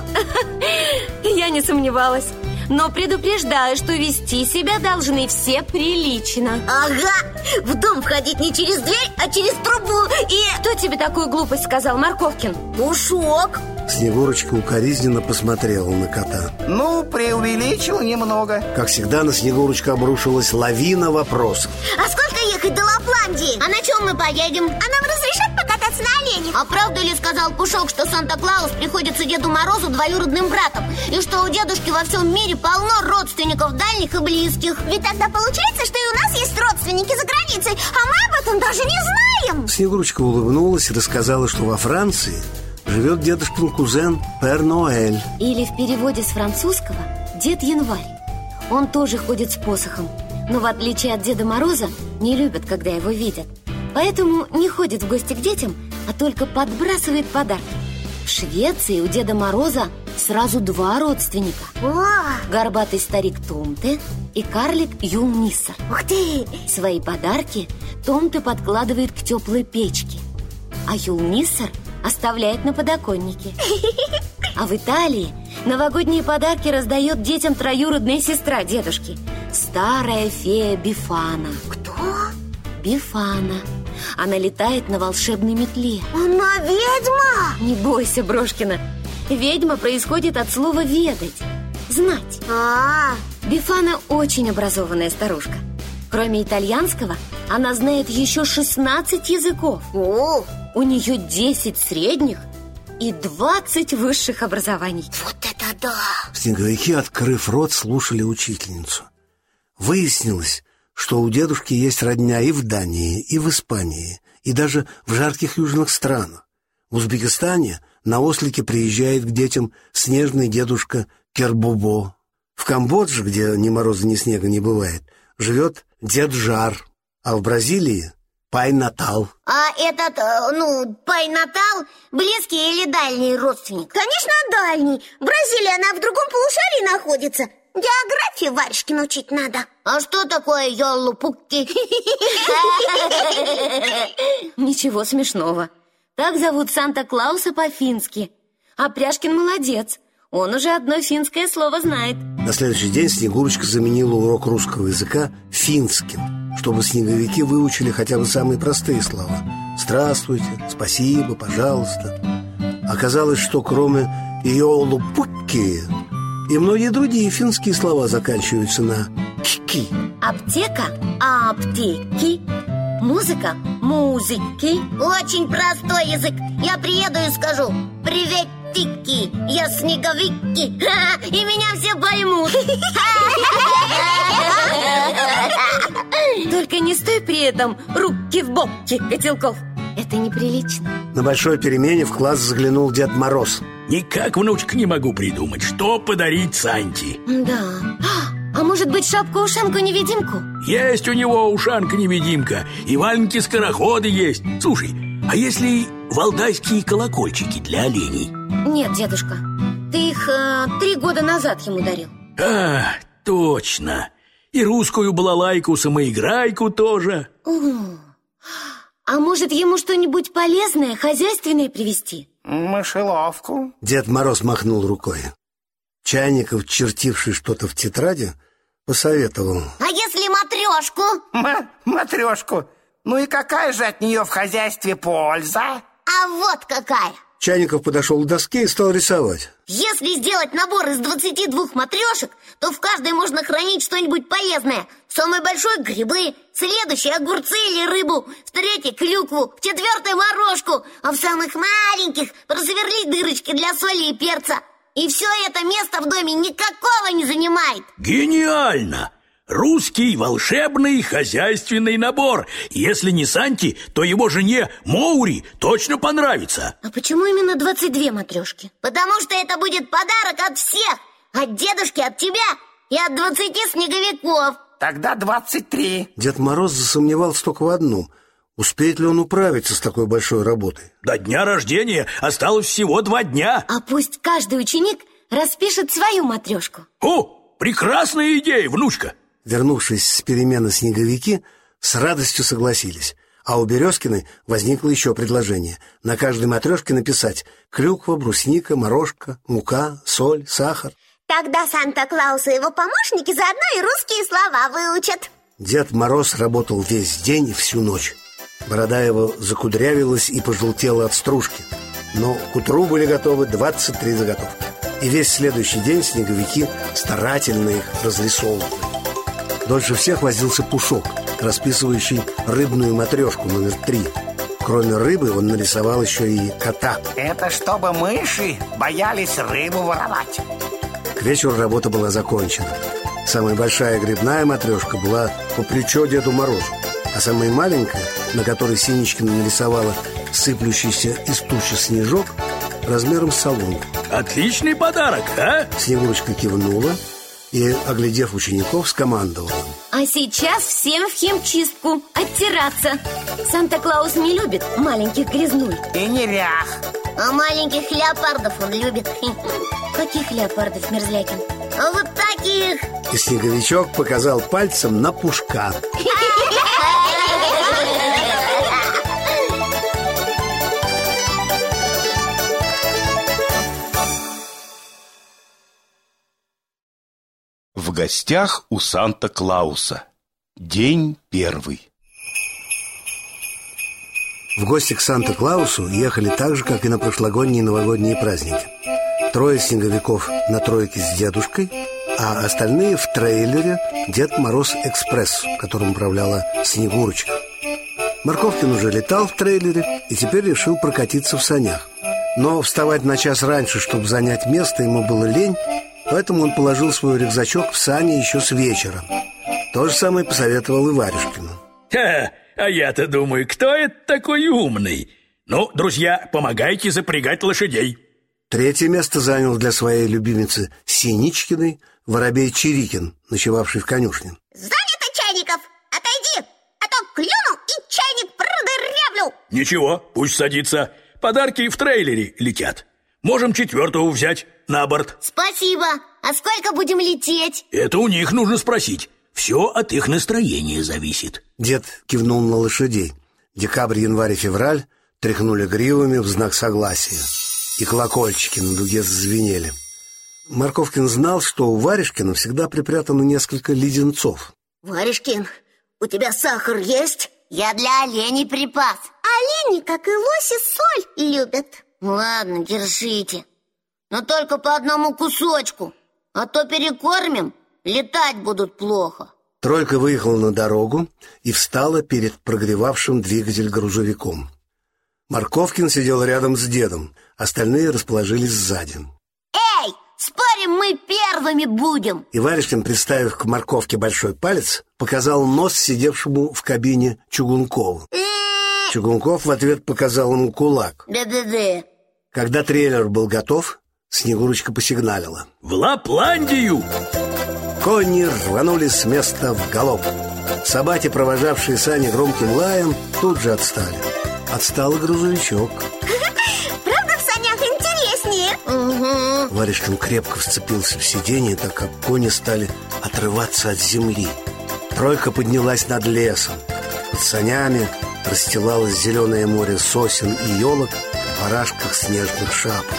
Я не сомневалась. Но предупреждаю, что вести себя должны все прилично. Ага, в дом входить не через дверь, а через трубу. И... Кто тебе такую глупость сказал, Морковкин? Пушок. Снегурочка укоризненно посмотрела на кота. Ну, преувеличил немного. Как всегда, на Снегурочку обрушилась лавина вопросов. А сколько ехать до Лапландии? А на чем мы поедем? А нам разрешат покататься на оленях? А правда ли сказал Пушок, что Санта-Клаус приходится Деду Морозу двоюродным братом? И что у дедушки во всем мире полно родственников дальних и близких? Ведь тогда получается, что и у нас есть родственники за границей, а мы об этом даже не знаем. Снегурочка улыбнулась и рассказала, что во Франции живет дедушкин кузен Пер Ноэль. Или в переводе с французского Дед Январь. Он тоже ходит с посохом, но в отличие от Деда Мороза не любят, когда его видят. Поэтому не ходит в гости к детям, а только подбрасывает подарки. В Швеции у Деда Мороза сразу два родственника. О! Горбатый старик Томте и карлик Юлниссер. Ух ты! Свои подарки Томте подкладывает к теплой печке, а Юлниссер оставляет на подоконнике. А в Италии новогодние подарки раздает детям троюродная сестра дедушки, старая фея Бифана. Кто? Бифана. Она летает на волшебной метле. Она ведьма? Не бойся, Брошкина. Ведьма происходит от слова «ведать», знать. А, Бифана очень образованная старушка. Кроме итальянского, она знает еще шестнадцать языков. о, У нее десять средних и двадцать высших образований. вот это это да! Снеговики, открыв рот, слушали учительницу. Выяснилось, что у дедушки есть родня и в Дании, и в Испании, и даже в жарких южных странах. В Узбекистане на ослике приезжает к детям снежный дедушка Кербубо. В Камбодже, где ни мороза, ни снега не бывает, живет дед Жар, а в Бразилии — Пай Натал. А этот, ну, Пай Натал близкий или дальний родственник? Конечно, дальний. Бразилия, она в другом полушарии находится. Географию Варежкину учить надо. А что такое Йоллупукки? Ничего смешного. Так зовут Санта-Клауса по-фински. А Пряшкин молодец. Он уже одно финское слово знает. На следующий день Снегурочка заменила урок русского языка финским, чтобы снеговики выучили хотя бы самые простые слова. «Здравствуйте», «Спасибо», «Пожалуйста». Оказалось, что кроме «Йоллупукки» и многие другие финские слова заканчиваются на «ки». Аптека – аптеки. Музыка – музыки. Очень простой язык. Я приеду и скажу: «Привет, Тики, я снеговики». И меня все поймут. Только не стой при этом руки в боки, Котелков. Это неприлично. На большой перемене в класс заглянул Дед Мороз. Никак, внучка, не могу придумать, что подарить Санте. Да. А может быть, шапку-ушанку-невидимку? Есть у него ушанка-невидимка, и валенки-скороходы есть. Слушай, а если валдайские колокольчики для оленей? Нет, дедушка, ты их э, три года назад ему дарил. А, точно. И русскую балалайку-самоиграйку тоже. О, а может, ему что-нибудь полезное, хозяйственное привезти? Мышеловку. Дед Мороз махнул рукой. Чайников, чертивший что-то в тетради, посоветовал: а если матрешку? М- матрешку? Ну и какая же от нее в хозяйстве польза? А вот какая! Чайников подошел к доске и стал рисовать. Если сделать набор из двадцати двух матрешек, то в каждой можно хранить что-нибудь полезное. В самой большой — грибы, в следующей — огурцы или рыбу, в третьей — клюкву, в четвертой — морожку, а в самых маленьких просверлить дырочки для соли и перца. И все это место в доме никакого не занимает. Гениально! Русский волшебный хозяйственный набор. Если не Санте, то его жене Моури точно понравится. А почему именно двадцать две матрешки? Потому что это будет подарок от всех. От дедушки, от тебя и от двадцати снеговиков. Тогда двадцать три. Дед Мороз засомневался только в одном: успеет ли он управиться с такой большой работой? До дня рождения осталось всего два дня. А пусть каждый ученик распишет свою матрешку. О, прекрасная идея, внучка. Вернувшись с перемены снеговики с радостью согласились. А у Березкиной возникло еще предложение: на каждой матрешке написать клюква, брусника, морожка, мука, соль, сахар. Тогда Санта-Клаус и его помощники заодно и русские слова выучат. Дед Мороз работал весь день и всю ночь. Борода его закудрявилась и пожелтела от стружки. Но к утру были готовы двадцать три заготовки. И весь следующий день снеговики старательно их разрисовывали. Дольше всех возился Пушок, расписывающий рыбную матрешку номер три. Кроме рыбы он нарисовал еще и кота. Это чтобы мыши боялись рыбу воровать. К вечеру работа была закончена. Самая большая грибная матрешка была по плечо Деду Морозу, а самая маленькая, на которой Синичкина нарисовала сыплющийся из тучи снежок, размером с соломку. Отличный подарок, а? Снегурочка кивнула и, оглядев учеников, скомандовала: а сейчас всем в химчистку оттираться. Санта-Клаус не любит маленьких грязнуль. И нерях. А маленьких леопардов он любит. Каких леопардов, Мерзлякин? А вот таких. И снеговичок показал пальцем на Пушка. В гостях у Санта-Клауса. День первый. В гости к Санта-Клаусу ехали так же, как и на прошлогодние новогодние праздники. Трое снеговиков на тройке с дедушкой, а остальные в трейлере «Дед Мороз Экспресс», которым управляла Снегурочка. Морковкин уже летал в трейлере и теперь решил прокатиться в санях. Но вставать на час раньше, чтобы занять место, ему было лень, поэтому он положил свой рюкзачок в сани еще с вечера. То же самое посоветовал и Варежкину. Ха, а я-то думаю, кто это такой умный? Ну, друзья, помогайте запрягать лошадей. Третье место занял для своей любимицы Синичкиной воробей Чирикин, ночевавший в конюшне. Занято, Чайников! Отойди, а то клюну и чайник продырявлю! Ничего, пусть садится. Подарки в трейлере летят. Можем четвертого взять на борт. Спасибо. А сколько будем лететь? Это у них нужно спросить. Все от их настроения зависит. Дед кивнул на лошадей. Декабрь, январь и февраль тряхнули гривами в знак согласия. И колокольчики на дуге зазвенели. Морковкин знал, что у Варежкина всегда припрятано несколько леденцов. Варежкин, у тебя сахар есть? Я для оленей припас. Олени, как и лоси, соль любят. Ладно, держите. Но только по одному кусочку. А то перекормим, летать будут плохо. Тройка выехала на дорогу и встала перед прогревавшим двигатель грузовиком. Морковкин сидел рядом с дедом, остальные расположились сзади. Эй, спорим, мы первыми будем. И Варежкин, приставив к морковке большой палец, показал нос сидевшему в кабине Чугункову. Чугунков в ответ показал ему кулак. Да-да-да. Когда трейлер был готов, Снегурочка посигналила. В Лапландию! Кони рванули с места в галоп. Собаки, провожавшие сани громким лаем, тут же отстали. Отстал и грузовичок. Правда, в санях интереснее? Угу. Варежкин крепко вцепился в сиденье, так как кони стали отрываться от земли. Тройка поднялась над лесом. Под санями расстилалось зеленое море сосен и елок в барашках снежных шапок.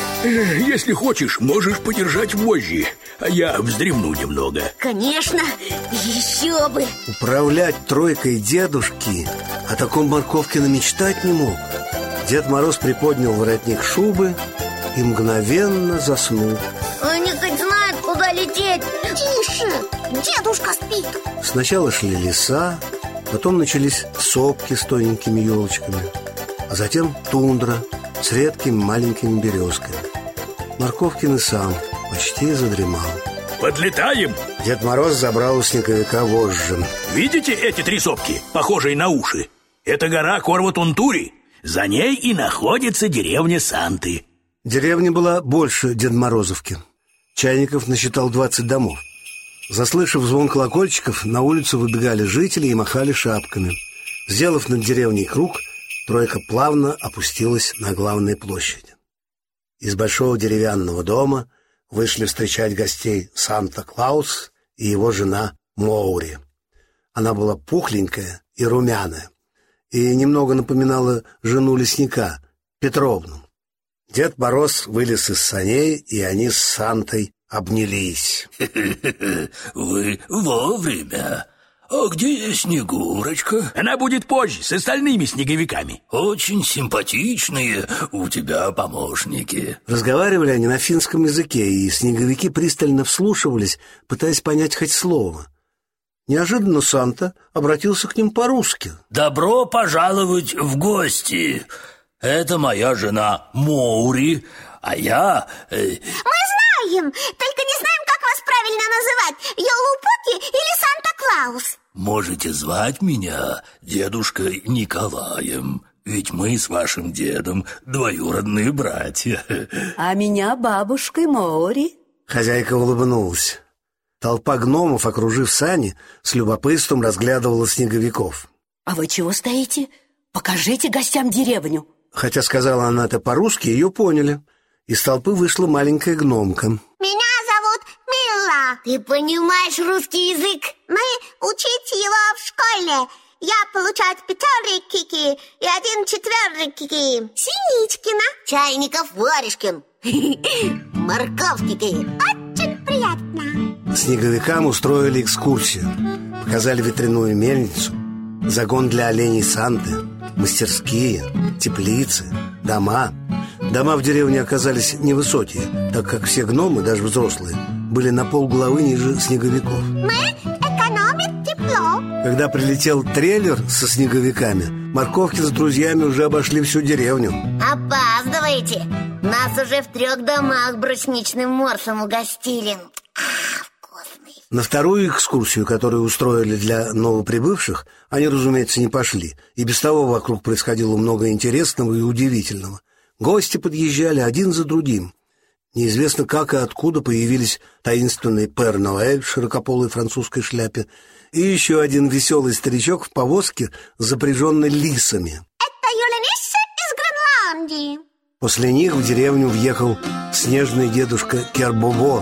Если хочешь, можешь подержать вожжи, а я вздремну немного. Конечно, еще бы. Управлять тройкой дедушки о таком Морковкин и мечтать не мог. Дед Мороз приподнял воротник шубы и мгновенно заснул. Они хоть знают, куда лететь. Тише, дедушка спит. Сначала шли леса, потом начались сопки с тоненькими елочками, а затем тундра с редкими маленькими березками. Морковкин и сам почти задремал. Подлетаем! Дед Мороз забрал у снеговика вожжи. Видите эти три сопки, похожие на уши? Это гора Корва-Тунтури. За ней и находится деревня Санты. Деревня была больше Дед Морозовки. Чайников насчитал двадцать домов. Заслышав звон колокольчиков, на улицу выбегали жители и махали шапками. Сделав над деревней круг, тройка плавно опустилась на главной площади. Из большого деревянного дома вышли встречать гостей Санта-Клаус и его жена Моури. Она была пухленькая и румяная, и немного напоминала жену лесника, Петровну. Дед Мороз вылез из саней, и они с Сантой обнялись. Вы вовремя. А где Снегурочка? Она будет позже, с остальными снеговиками. Очень симпатичные у тебя помощники. Разговаривали они на финском языке, и снеговики пристально вслушивались, пытаясь понять хоть слово. Неожиданно Санта обратился к ним по-русски. Добро пожаловать в гости. Это моя жена Моури, а я... Э... Мы знаем, только не знаем, как вас правильно называть. Ёлупуки или Санта-Клаус? Можете звать меня дедушкой Николаем, ведь мы с вашим дедом двоюродные братья. А меня бабушкой Моури. Хозяйка улыбнулась. Толпа гномов, окружив сани, с любопытством разглядывала снеговиков. А вы чего стоите? Покажите гостям деревню. Хотя сказала она это по-русски, ее поняли. Из толпы вышла маленькая гномка. Меня зовут Мила. Ты понимаешь русский язык? Мы учить его в школе. Я получаю пятерки и один четвертики. Синичкина. Чайников, Варежкин. Морковки. Очень приятно. Снеговикам устроили экскурсию. Показали ветряную мельницу, загон для оленей Санты, мастерские, теплицы, дома. Дома в деревне оказались невысокие, так как все гномы, даже взрослые, были на полголовы ниже снеговиков. Мы экономим тепло. Когда прилетел трейлер со снеговиками, Морковкин с друзьями уже обошли всю деревню. Опаздываете. Кстати, нас уже в трех домах брусничным морсом угостили. А, вкусный. На вторую экскурсию, которую устроили для новоприбывших, они, разумеется, не пошли. И без того вокруг происходило много интересного и удивительного. Гости подъезжали один за другим. Неизвестно, как и откуда появились таинственный Пэр Ноэль в широкополой французской шляпе и еще один веселый старичок в повозке, запряженной лисами. Это Юлиниса из Гренландии. После них в деревню въехал снежный дедушка Кербобо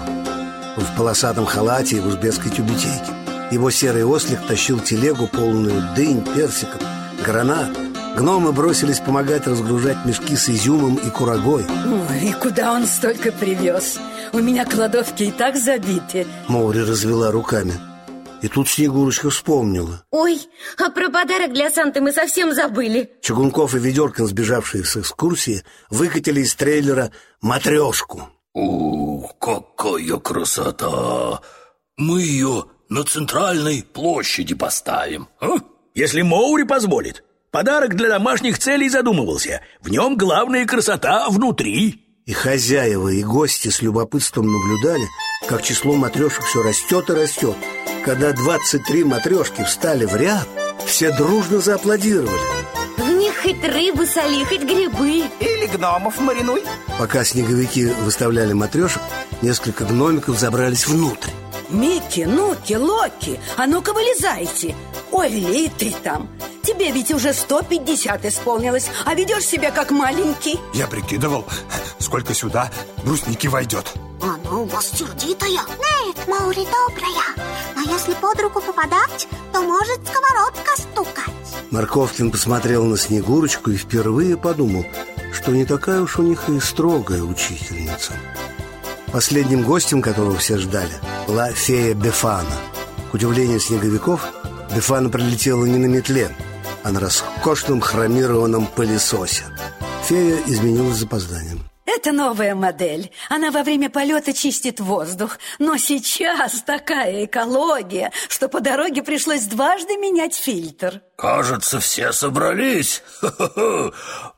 в полосатом халате и в узбекской тюбетейке. Его серый ослик тащил телегу, полную дынь, персиков, гранат. Гномы бросились помогать разгружать мешки с изюмом и курагой. Ой, и куда он столько привез? У меня кладовки и так забиты. Моури развела руками. И тут Снегурочка вспомнила. Ой, а про подарок для Санты мы совсем забыли. Чугунков и Ведеркин, сбежавшие с экскурсии, выкатили из трейлера матрешку. Ух, какая красота! Мы ее на центральной площади поставим, а? Если Моури позволит. Подарок для домашних целей задумывался. В нем главная красота внутри. И хозяева, и гости с любопытством наблюдали, как число матрешек все растет и растет. Когда двадцать три матрешки встали в ряд, все дружно зааплодировали. В них хоть рыбу соли, хоть грибы. Или гномов маринуй. Пока снеговики выставляли матрешек, несколько гномиков забрались внутрь. Микки, Нуки, Локи, а ну-ка вылезайте. Ой, Ли, и ты там. Тебе ведь уже сто пятьдесят исполнилось, а ведешь себя как маленький. Я прикидывал, сколько сюда брусники войдет. Она у вас сердитая. Нет, Моури добрая. Но если под руку попадать, то может сковородка стукать. Морковкин посмотрел на Снегурочку и впервые подумал, что не такая уж у них и строгая учительница. Последним гостем, которого все ждали, была фея Бефана. К удивлению снеговиков, Бефана прилетела не на метле, а на роскошном хромированном пылесосе. Фея изменилась с запозданием. Это новая модель. Она во время полета чистит воздух. Но сейчас такая экология, что по дороге пришлось дважды менять фильтр. Кажется, все собрались. Ха-ха-ха.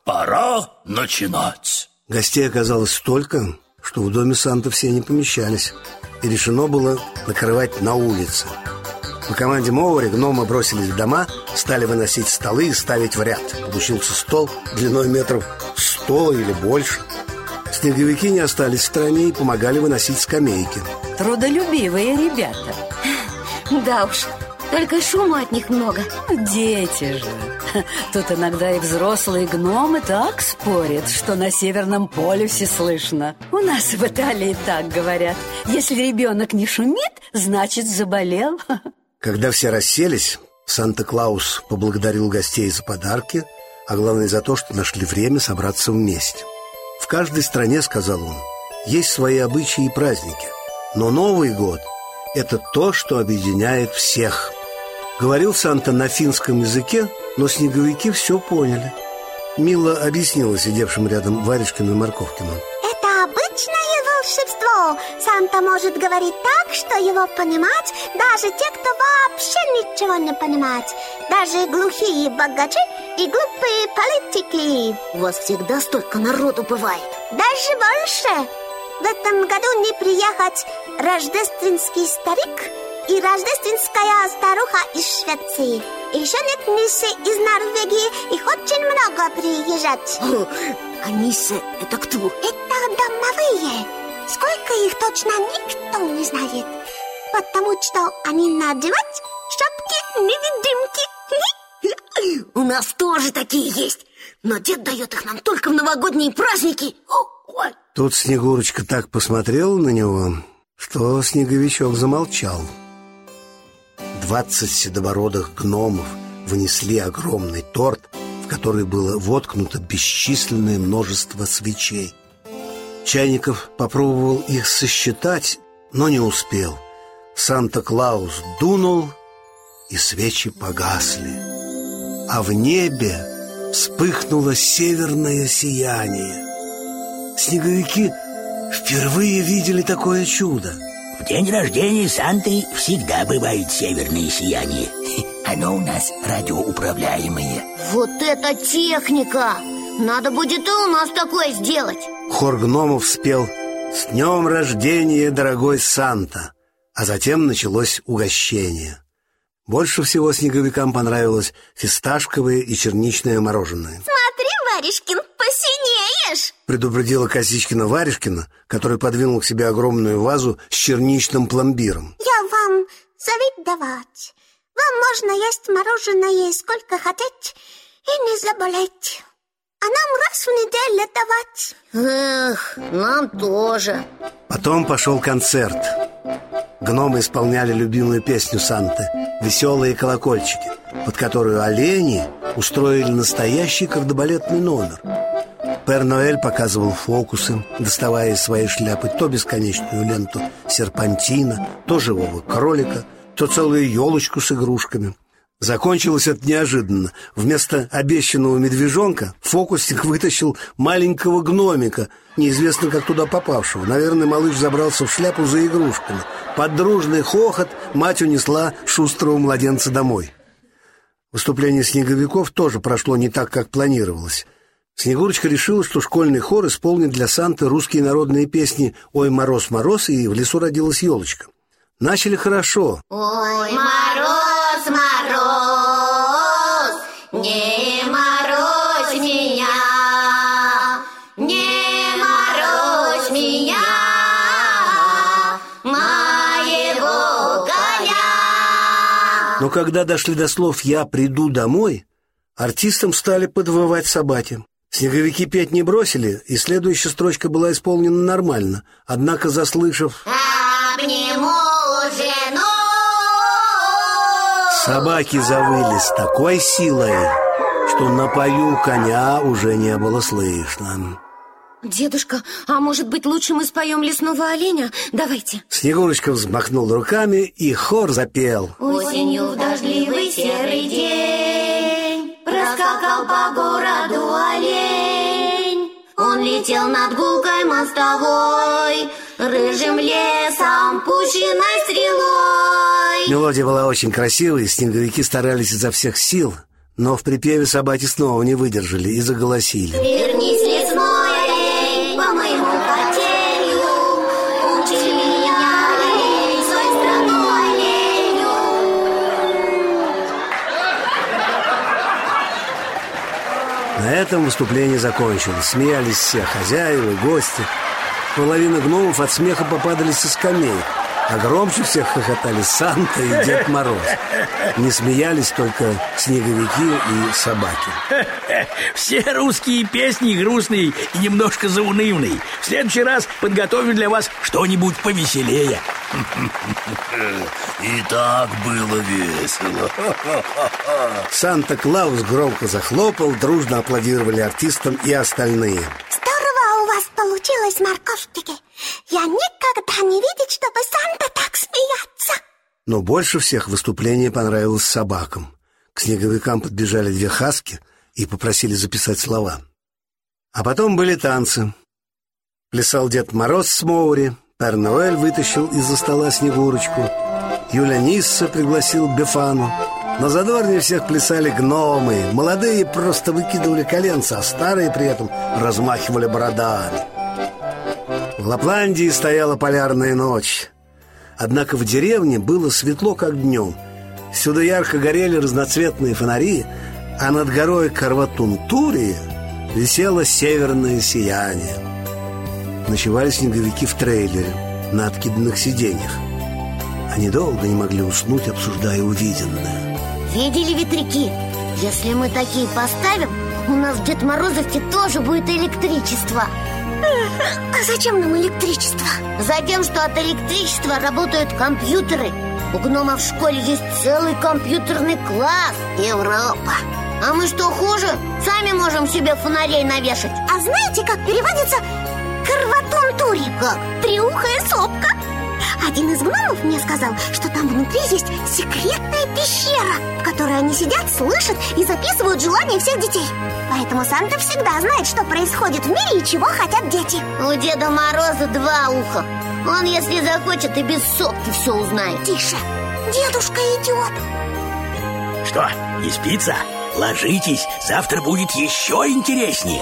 Пора начинать. Гостей оказалось столько, что в доме Санты все не помещались, и решено было накрывать на улице. По команде Моури гномы бросились в дома, стали выносить столы и ставить в ряд. Получился стол длиной метров сто или больше. Снеговики не остались в стороне и помогали выносить скамейки. Трудолюбивые ребята. Да уж, только шума от них много. Дети же. Тут иногда и взрослые гномы так спорят, что на Северном полюсе слышно. У нас в Италии так говорят. Если ребенок не шумит, значит заболел. Когда все расселись, Санта-Клаус поблагодарил гостей за подарки, а главное за то, что нашли время собраться вместе. В каждой стране, сказал он, есть свои обычаи и праздники, но Новый год – это то, что объединяет всех. Говорил Санта на финском языке, но снеговики все поняли. Мила объяснила сидевшим рядом Варежкину и Морковкину. Это обычное волшебство. Санта может говорить так, что его понимать даже те, кто вообще ничего не понимает. Даже глухие богачи и глупые политики. У вас всегда столько народу бывает. Даже больше. В этом году не приехать рождественский старик и рождественская старуха из Швеции. Еще нет Ниссы из Норвегии, их очень много приезжать. О, а Ниссы это кто? Это домовые. Сколько их точно никто не знает, потому что они надевают шапки-невидимки. У нас тоже такие есть, но дед дает их нам только в новогодние праздники. Ой. Тут Снегурочка так посмотрела на него, что снеговичок замолчал. Двадцать седобородых гномов вынесли огромный торт, в который было воткнуто бесчисленное множество свечей. Чайников попробовал их сосчитать, но не успел. Санта-Клаус дунул, и свечи погасли. А в небе вспыхнуло северное сияние. Снеговики впервые видели такое чудо. В день рождения Санты всегда бывает северное сияние. Оно у нас радиоуправляемое. Вот это техника! Надо будет и у нас такое сделать. Хор гномов спел «С днем рождения, дорогой Санта!», а затем началось угощение. Больше всего снеговикам понравилось фисташковое и черничное мороженое. Смотри, Варежкин, посинеешь! Предупредила Косичкина Варежкина, который подвинул к себе огромную вазу с черничным пломбиром. Я вам совет давать. Вам можно есть мороженое сколько хотеть и не заболеть. А нам раз в неделю давать. Эх, нам тоже. Потом пошел концерт. Гномы исполняли любимую песню Санты «Веселые колокольчики», под которую олени устроили настоящий кардебалетный номер. Пэр Ноэль показывал фокусы, доставая из своей шляпы то бесконечную ленту серпантина, то живого кролика, то целую елочку с игрушками. Закончилось это неожиданно. Вместо обещанного медвежонка фокусник вытащил маленького гномика, неизвестно как туда попавшего. Наверное, малыш забрался в шляпу за игрушками. Под дружный хохот мать унесла шустрого младенца домой. Выступление снеговиков тоже прошло не так, как планировалось. Снегурочка решила, что школьный хор исполнит для Санты русские народные песни «Ой, мороз, мороз» и «В лесу родилась елочка». Начали хорошо. Ой, мороз, мороз, не морозь меня, не морозь меня, моего коня. Но когда дошли до слов «Я приду домой», артистам стали подвывать собаки. Снеговики петь не бросили, и следующая строчка была исполнена нормально. Однако, заслышав «Обниму жену», собаки завыли с такой силой, что на пою коня уже не было слышно. Дедушка, а может быть лучше мы споем лесного оленя? Давайте. Снегурочка взмахнула руками, и хор запел. Осенью в дождливый серый день проскакал по городу олень. Он летел над гулкой мостовой, рыжим лесом пущенной стрелой. Мелодия была очень красивой, снеговики старались изо всех сил, но в припеве собаки снова не выдержали и заголосили. Вернись, лесной олень, по моему хотению, учи меня, олень, свой страну оленю. На этом выступление закончилось. Смеялись все хозяева, гости. Половина гномов от смеха попадали со скамей, а громче всех хохотали Санта и Дед Мороз. Не смеялись только снеговики и собаки. Все русские песни грустные и немножко заунывные. В следующий раз подготовим для вас что-нибудь повеселее. И так было весело. Санта-Клаус громко захлопал, дружно аплодировали артистам и остальные. Здорово у вас получилось, морковчики. Я никогда не видел, чтобы Санта так смеется. Но больше всех выступление понравилось собакам. К снеговикам подбежали две хаски и попросили записать слова. А потом были танцы. Плясал Дед Мороз с Моури, Пэр Ноэль вытащил из-за стола Снегурочку, Юля Нисса пригласил Бефану. На задорне всех плясали гномы. Молодые просто выкидывали коленца, а старые при этом размахивали бородами. В Лапландии стояла полярная ночь. Однако в деревне было светло, как днем. Всюду ярко горели разноцветные фонари, а над горой Карватунтури висело северное сияние. Ночевали снеговики в трейлере на откидных сиденьях. Они долго не могли уснуть, обсуждая увиденное. Видели ветряки? Если мы такие поставим, у нас в Дед Морозовке тоже будет электричество. А зачем нам электричество? Затем, что от электричества работают компьютеры. У гномов в школе есть целый компьютерный класс. Европа. А мы что, хуже? Сами можем себе фонарей навешать. А знаете, как переводится Карватунтури? Как? Триухая сопка. Один из гномов мне сказал, что там внутри есть секретная пещера, в которой они сидят, слышат и записывают желания всех детей. Поэтому Санта всегда знает, что происходит в мире и чего хотят дети. У Деда Мороза два уха. Он, если захочет, и без сопки все узнает. Тише, дедушка идет. Что, не спится? ложитесь, завтра будет еще интереснее.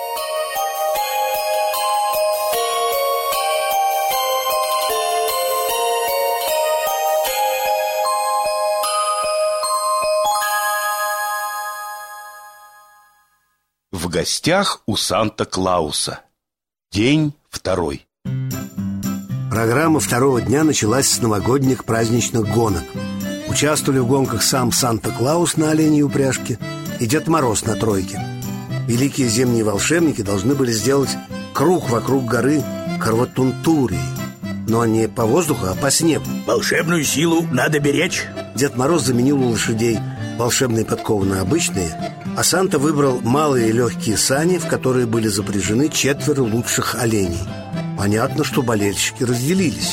В гостях у Санта-Клауса. День второй. Программа второго дня началась с новогодних праздничных гонок. Участвовали в гонках сам Санта-Клаус на оленьей упряжке и Дед Мороз на тройке. Великие зимние волшебники должны были сделать круг вокруг горы Карватунтурии, но не по воздуху, а по снегу. Волшебную силу надо беречь. Дед Мороз заменил у лошадей волшебные подковы на обычные, а Санта выбрал малые легкие сани, в которые были запряжены четверо лучших оленей. Понятно, что болельщики разделились.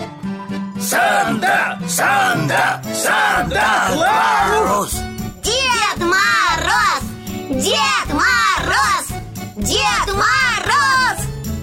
Санта! Санта! Санта-Клаус! Дед Мороз! Дед Мороз! Дед Мороз!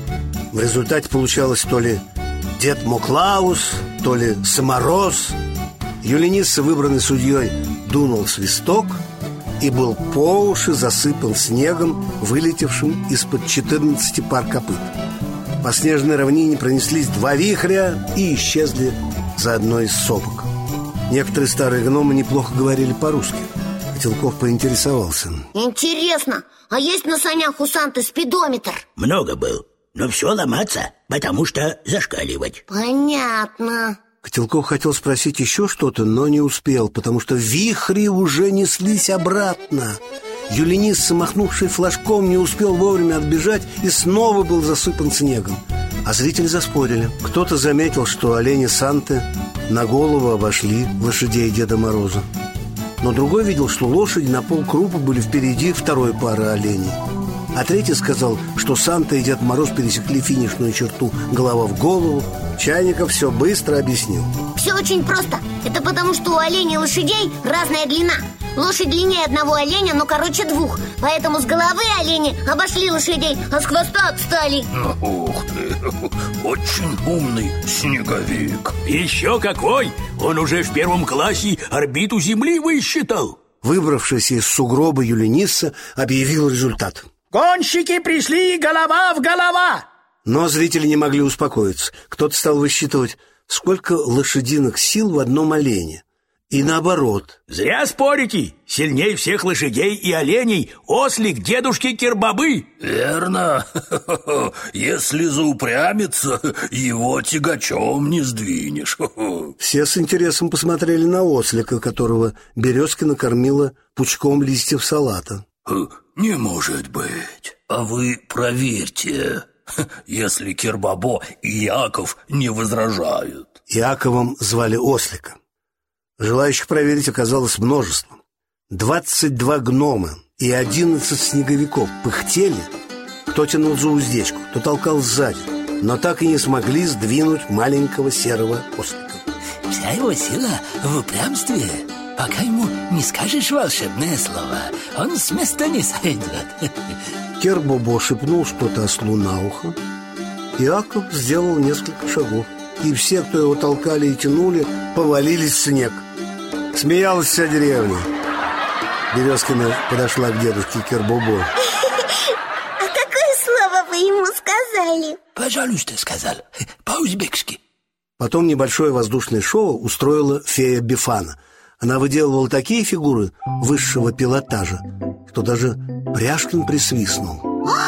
В результате получалось то ли Дед Моклаус, то ли Самороз. Юлинисса, выбранный судьей, дунул в свисток и был по уши засыпан снегом, вылетевшим из-под четырнадцати пар копыт. По снежной равнине пронеслись два вихря и исчезли за одной из сопок. Некоторые старые гномы неплохо говорили по-русски. Котелков поинтересовался. Интересно, а есть на санях у Санты спидометр? Много был, но все ломаться, потому что зашкаливать. Понятно. Котелков хотел спросить еще что-то, но не успел, потому что вихри уже неслись обратно. Юлинисса, махнувший флажком, не успел вовремя отбежать и снова был засыпан снегом. А зрители заспорили. Кто-то заметил, что олени Санты на голову обошли лошадей Деда Мороза. Но другой видел, что лошади на полкрупа были впереди второй пары оленей. А третий сказал, что Санта и Дед Мороз пересекли финишную черту голова в голову. Чайников все быстро объяснил. Все очень просто. Это потому, что у оленей и лошадей разная длина. Лошадь длиннее одного оленя, но короче двух. Поэтому с головы олени обошли лошадей, а с хвоста отстали. Ух ты, очень умный снеговик. Еще какой! Он уже в первом классе орбиту Земли высчитал. Выбравшись из сугроба, Юлинисса объявил результат. Гонщики пришли голова в голова. Но зрители не могли успокоиться. Кто-то стал высчитывать, сколько лошадиных сил в одном олене. И наоборот. Зря спорите. Сильней всех лошадей и оленей ослик дедушки Кербабы. Верно. Если заупрямится, его тягачом не сдвинешь. Все с интересом посмотрели на ослика, которого Березка накормила пучком листьев салата. Не может быть. А вы проверьте, если Кербабо и Яков не возражают. Яковом звали ослика. Желающих проверить оказалось множество. Двадцать два гнома и одиннадцать снеговиков пыхтели. Кто тянул за уздечку, кто толкал сзади, но так и не смогли сдвинуть маленького серого ослика. Вся его сила в упрямстве. Пока ему не скажешь волшебное слово, он с места не сойдет. Кербобо шепнул что-то ослу на ухо. Яков сделал несколько шагов, и все, кто его толкали и тянули, повалились в снег. Смеялась вся деревня. Березкина подошла к дедушке Кербобо. А какое слово вы ему сказали? Пожалуйста, сказал, по-узбекски. Потом небольшое воздушное шоу устроила фея Бифана. Она выделывала такие фигуры высшего пилотажа, что даже Пряжкин присвистнул.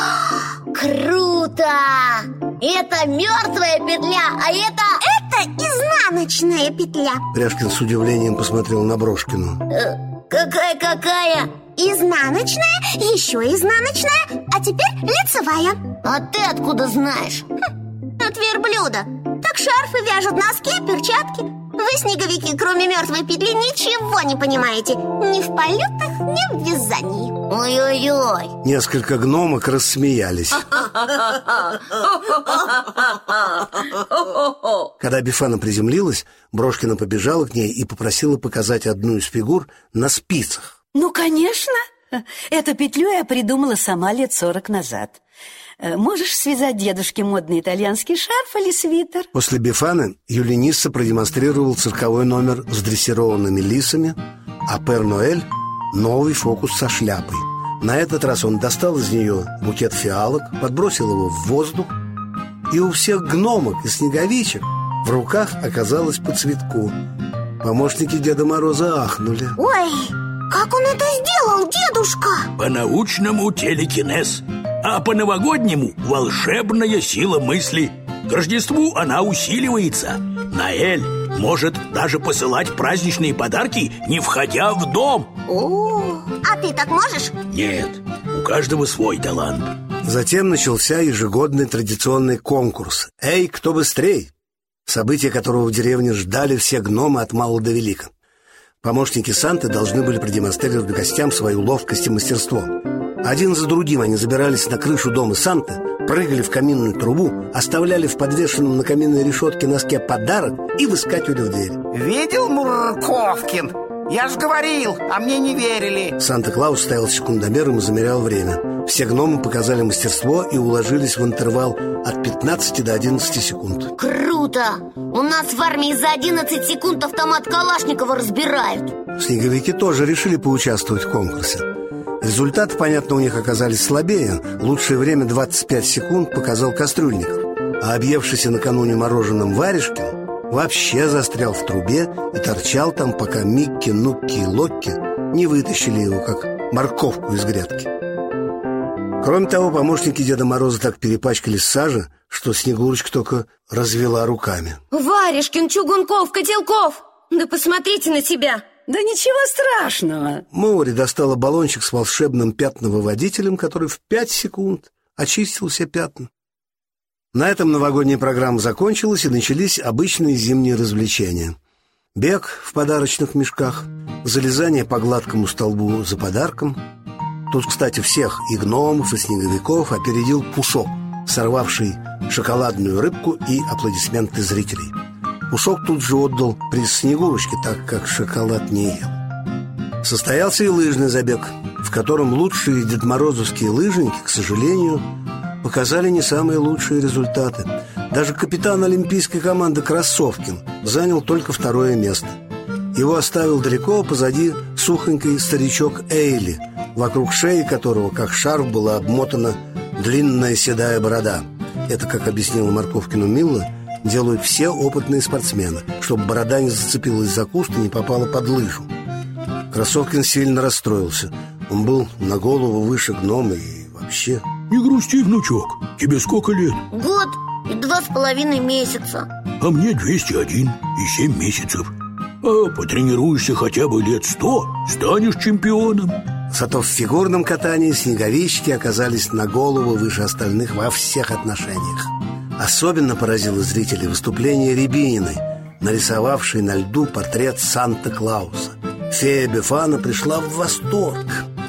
Круто! Это мертвая петля, а это... Это изнаночная петля. Пряжкин с удивлением посмотрел на Брошкину. Э, Какая-какая? Изнаночная, еще изнаночная, а теперь лицевая. А ты откуда знаешь? Хм, от верблюда. Так шарфы вяжут, носки, перчатки. Вы, снеговики, кроме мертвой петли, ничего не понимаете. Ни в полетах, ни в вязании. Ой-ой-ой. Несколько гномок рассмеялись. Когда Бифана приземлилась, Брошкина побежала к ней и попросила показать одну из фигур на спицах. Ну, конечно. Эту петлю я придумала сама лет сорок назад. Можешь связать дедушке модный итальянский шарф или свитер? После Бифаны Юлинисса продемонстрировал цирковой номер с дрессированными лисами, а Пер Ноэль новый фокус со шляпой. На этот раз он достал из нее букет фиалок, подбросил его в воздух, и у всех гномок и снеговичек в руках оказалось по цветку. Помощники Деда Мороза ахнули. Ой, как он это сделал, дедушка? По-научному телекинез, а по-новогоднему волшебная сила мысли. К Рождеству она усиливается. Ноэль может даже посылать праздничные подарки, не входя в дом. О, а ты так можешь? Нет, у каждого свой талант. Затем начался ежегодный традиционный конкурс «Эй, кто быстрей?», событие которого в деревне ждали все гномы от мала до велика. Помощники Санты должны были продемонстрировать гостям свою ловкость и мастерство. Один за другим они забирались на крышу дома Санты, прыгали в каминную трубу, оставляли в подвешенном на каминной решетке носке подарок и выскакивали в дверь. Видел, Мурковкин? Я ж говорил, а мне не верили. Санта-Клаус стоял секундомером и замерял время. Все гномы показали мастерство и уложились в интервал от пятнадцати до одиннадцати секунд. Круто! У нас в армии за одиннадцать секунд автомат Калашникова разбирают. Снеговики тоже решили поучаствовать в конкурсе. Результаты, понятно, у них оказались слабее. Лучшее время двадцать пять секунд показал Кастрюльников. А объевшийся накануне мороженым Варежкин вообще застрял в трубе и торчал там, пока Микки, Нукки и Локки не вытащили его, как морковку из грядки. Кроме того, помощники Деда Мороза так перепачкались в саже, что Снегурочка только развела руками. Варежкин, Чугунков, Котелков! Да посмотрите на себя! Да ничего страшного. Моури достала баллончик с волшебным пятновыводителем, который в пять секунд очистил все пятна. На этом новогодняя программа закончилась, и начались обычные зимние развлечения. Бег в подарочных мешках, залезание по гладкому столбу за подарком. Тут, кстати, всех, и гномов, и снеговиков, опередил Пушок, сорвавший шоколадную рыбку, и аплодисменты зрителей. Пушок тут же отдал приз Снегурочке, так как шоколад не ел. Состоялся и лыжный забег, в котором лучшие дедморозовские лыжники, к сожалению, показали не самые лучшие результаты. Даже капитан олимпийской команды Красовкин занял только второе место. Его оставил далеко позади сухонький старичок Эйли, вокруг шеи которого, как шарф, была обмотана длинная седая борода. Это, как объяснила Морковкину Милла, делают все опытные спортсмены, чтобы борода не зацепилась за куст и не попала под лыжу. Красовкин сильно расстроился. Он был на голову выше гнома и вообще... Не грусти, внучок, тебе сколько лет? Год и два с половиной месяца. А мне двести один и семь месяцев. А потренируешься хотя бы лет сто, станешь чемпионом. Зато в фигурном катании снеговички оказались на голову выше остальных во всех отношениях. Особенно поразило зрителей выступление Рябининой, нарисовавшей на льду портрет Санта-Клауса. Фея Бефана пришла в восторг.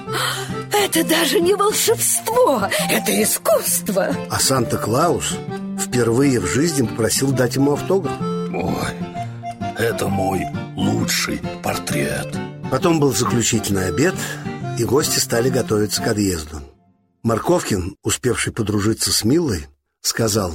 Это даже не волшебство, это искусство. А Санта-Клаус впервые в жизни попросил дать ему автограф. Ой, это мой лучший портрет. Потом был заключительный обед, и гости стали готовиться к отъезду. Морковкин, успевший подружиться с Миллой, сказал: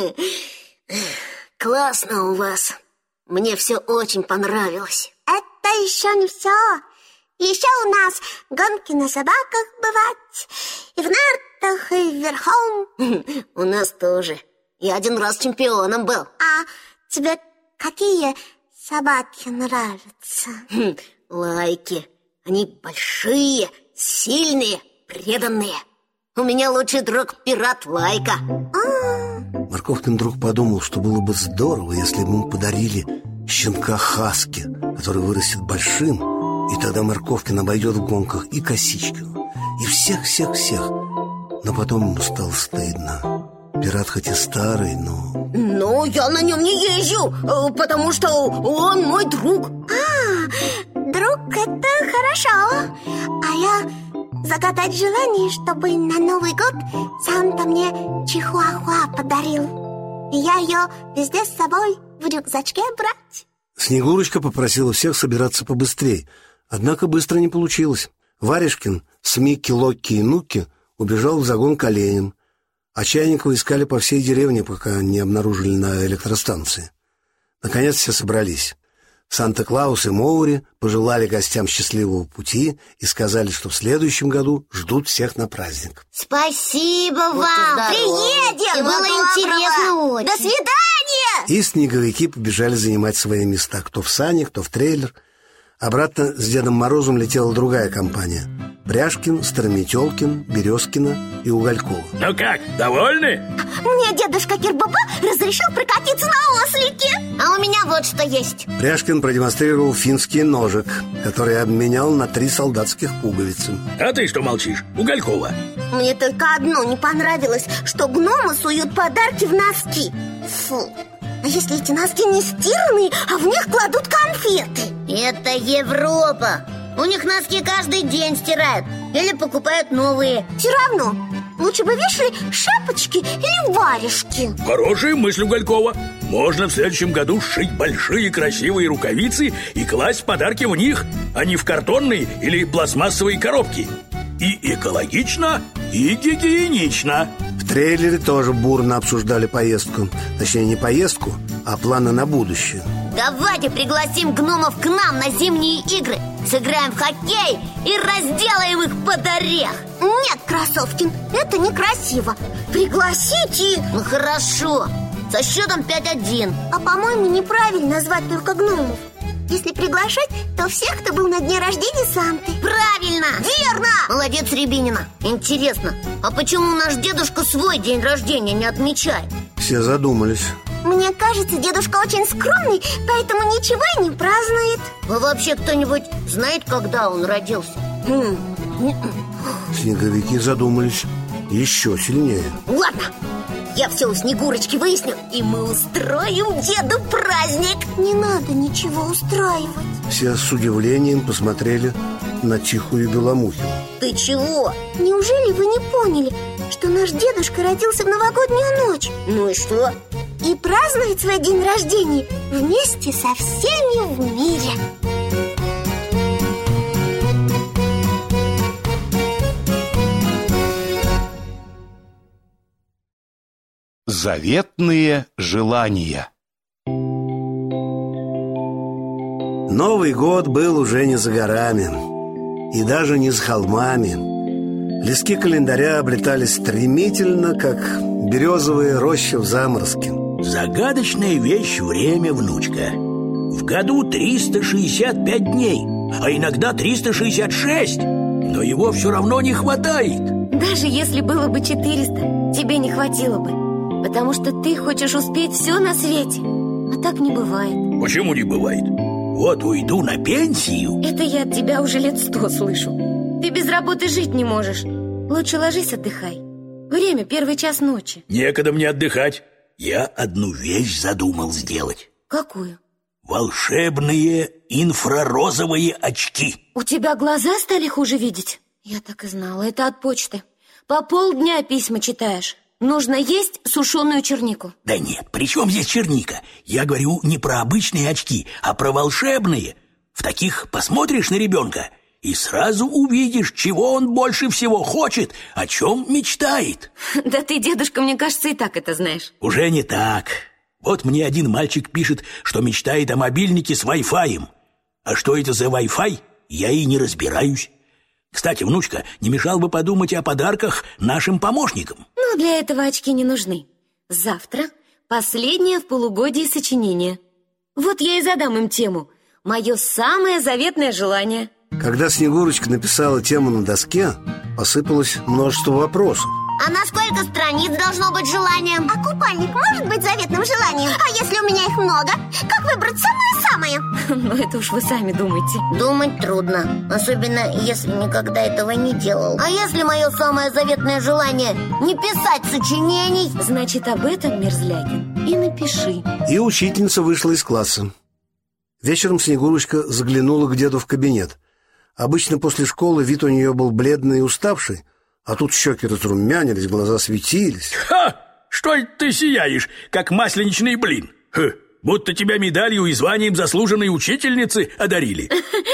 классно у вас. Мне все очень понравилось. Это еще не все. Еще у нас гонки на собаках бывать, и в нартах, и верхом. У нас тоже. Я один раз чемпионом был. А тебе какие собаки нравятся? Хм, лайки. Они большие, сильные, преданные. У меня лучший друг пират Лайка. Морковкин вдруг подумал, что было бы здорово, если бы ему подарили щенка Хаски, который вырастет большим, и тогда Морковкин обойдет в гонках и Косичкину, и всех-всех-всех. Но потом ему стало стыдно. Пират хоть и старый, но... Но я на нем не езжу, потому что он мой друг. А, друг, это хорошо. А я загадать желание, чтобы на Новый год Санта мне чихуахуа подарил. И я ее везде с собой в рюкзачке брать. Снегурочка попросила всех собираться побыстрее. Однако быстро не получилось. Варежкин с Микки, Локки и Нукки убежал в загон к оленям, а Чайникова искали по всей деревне, пока не обнаружили на электростанции. Наконец все собрались. Санта-Клаус и Моури пожелали гостям счастливого пути и сказали, что в следующем году ждут всех на праздник. Спасибо вам! Приедем! Было интересно. До свидания! И снеговики побежали занимать свои места. Кто в сани, кто в трейлер. Обратно с Дедом Морозом летела другая компания. Пряжкин, Старометелкин, Березкина и Уголькова. Ну как, довольны? Мне дедушка Кирбаба разрешил прокатиться на ослике. А у меня вот что есть. Пряжкин продемонстрировал финский ножик, который обменял на три солдатских пуговицы. А ты что молчишь, Уголькова? Мне только одно не понравилось, что гномы суют подарки в носки. Фу. А если эти носки не стиранные, а в них кладут конфеты? Это Европа. У них носки каждый день стирают или покупают новые. Все равно, лучше бы вешали шапочки или варежки. Хорошая мысль, Уголькова. Можно в следующем году сшить большие красивые рукавицы и класть подарки в них, а не в картонные или пластмассовые коробки. И экологично, и гигиенично. В трейлере тоже бурно обсуждали поездку. Точнее, не поездку, а планы на будущее. Давайте пригласим гномов к нам на зимние игры. Сыграем в хоккей и разделаем их под орех. Нет, Красовкин, это некрасиво. Пригласите. Ну хорошо, со счетом пять один. А по-моему, неправильно звать только гномов. Если приглашать, то всех, кто был на дне рождения Санты. Правильно! Верно! Молодец, Рябинина. Интересно, а почему наш дедушка свой день рождения не отмечает? Все задумались. Мне кажется, дедушка очень скромный, поэтому ничего и не празднует. А вообще кто-нибудь знает, когда он родился? Хм. Снеговики задумались еще сильнее. Ладно, я все у Снегурочки выясню, и мы устроим деду праздник. Не надо ничего устраивать. Все с удивлением посмотрели на Тихую Беломухину. Ты чего? Неужели вы не поняли, что наш дедушка родился в новогоднюю ночь? Ну и что? И празднует свой день рождения вместе со всеми в мире. Заветные желания. Новый год был уже не за горами, и даже не за холмами. Листки календаря облетались стремительно, как березовые рощи в заморозке. Загадочная вещь время, внучка. В году триста шестьдесят пять дней, а иногда триста шестьдесят шесть. Но его все равно не хватает. Даже если было бы четыреста, тебе не хватило бы. Потому что ты хочешь успеть все на свете. А так не бывает. Почему не бывает? Вот уйду на пенсию. Это я от тебя уже лет сто слышу. Ты без работы жить не можешь. Лучше ложись, отдыхай. Время первый час ночи. Некогда мне отдыхать. Я одну вещь задумал сделать. Какую? Волшебные инфрарозовые очки. У тебя глаза стали хуже видеть? Я так и знала, это от почты. По полдня письма читаешь. Нужно есть сушеную чернику. Да нет, при чем здесь черника? Я говорю не про обычные очки, а про волшебные. В таких посмотришь на ребенка и сразу увидишь, чего он больше всего хочет, о чем мечтает. Да ты, дедушка, мне кажется, и так это знаешь. Уже не так. Вот мне один мальчик пишет, что мечтает о мобильнике с Wi-Fi. А что это за Wi-Fi, я и не разбираюсь. Кстати, внучка, не мешал бы подумать о подарках нашим помощникам. Ну, для этого очки не нужны. Завтра последнее в полугодии сочинение. Вот я и задам им тему. Мое самое заветное желание. Когда Снегурочка написала тему на доске, посыпалось множество вопросов. А на сколько страниц должно быть желанием? А купальник может быть заветным желанием? А если у меня их много? Как выбрать самое-самое? Ну, это уж вы сами думаете. Думать трудно, особенно если никогда этого не делал. А если мое самое заветное желание не писать сочинений? Значит, об этом, Мерзлякин, и напиши. И учительница вышла из класса. Вечером Снегурочка заглянула к деду в кабинет. Обычно после школы вид у нее был бледный и уставший, а тут щеки разрумянились, глаза светились. Ха! Что это ты сияешь, как масленичный блин? Ха! Будто тебя медалью и званием заслуженной учительницы одарили.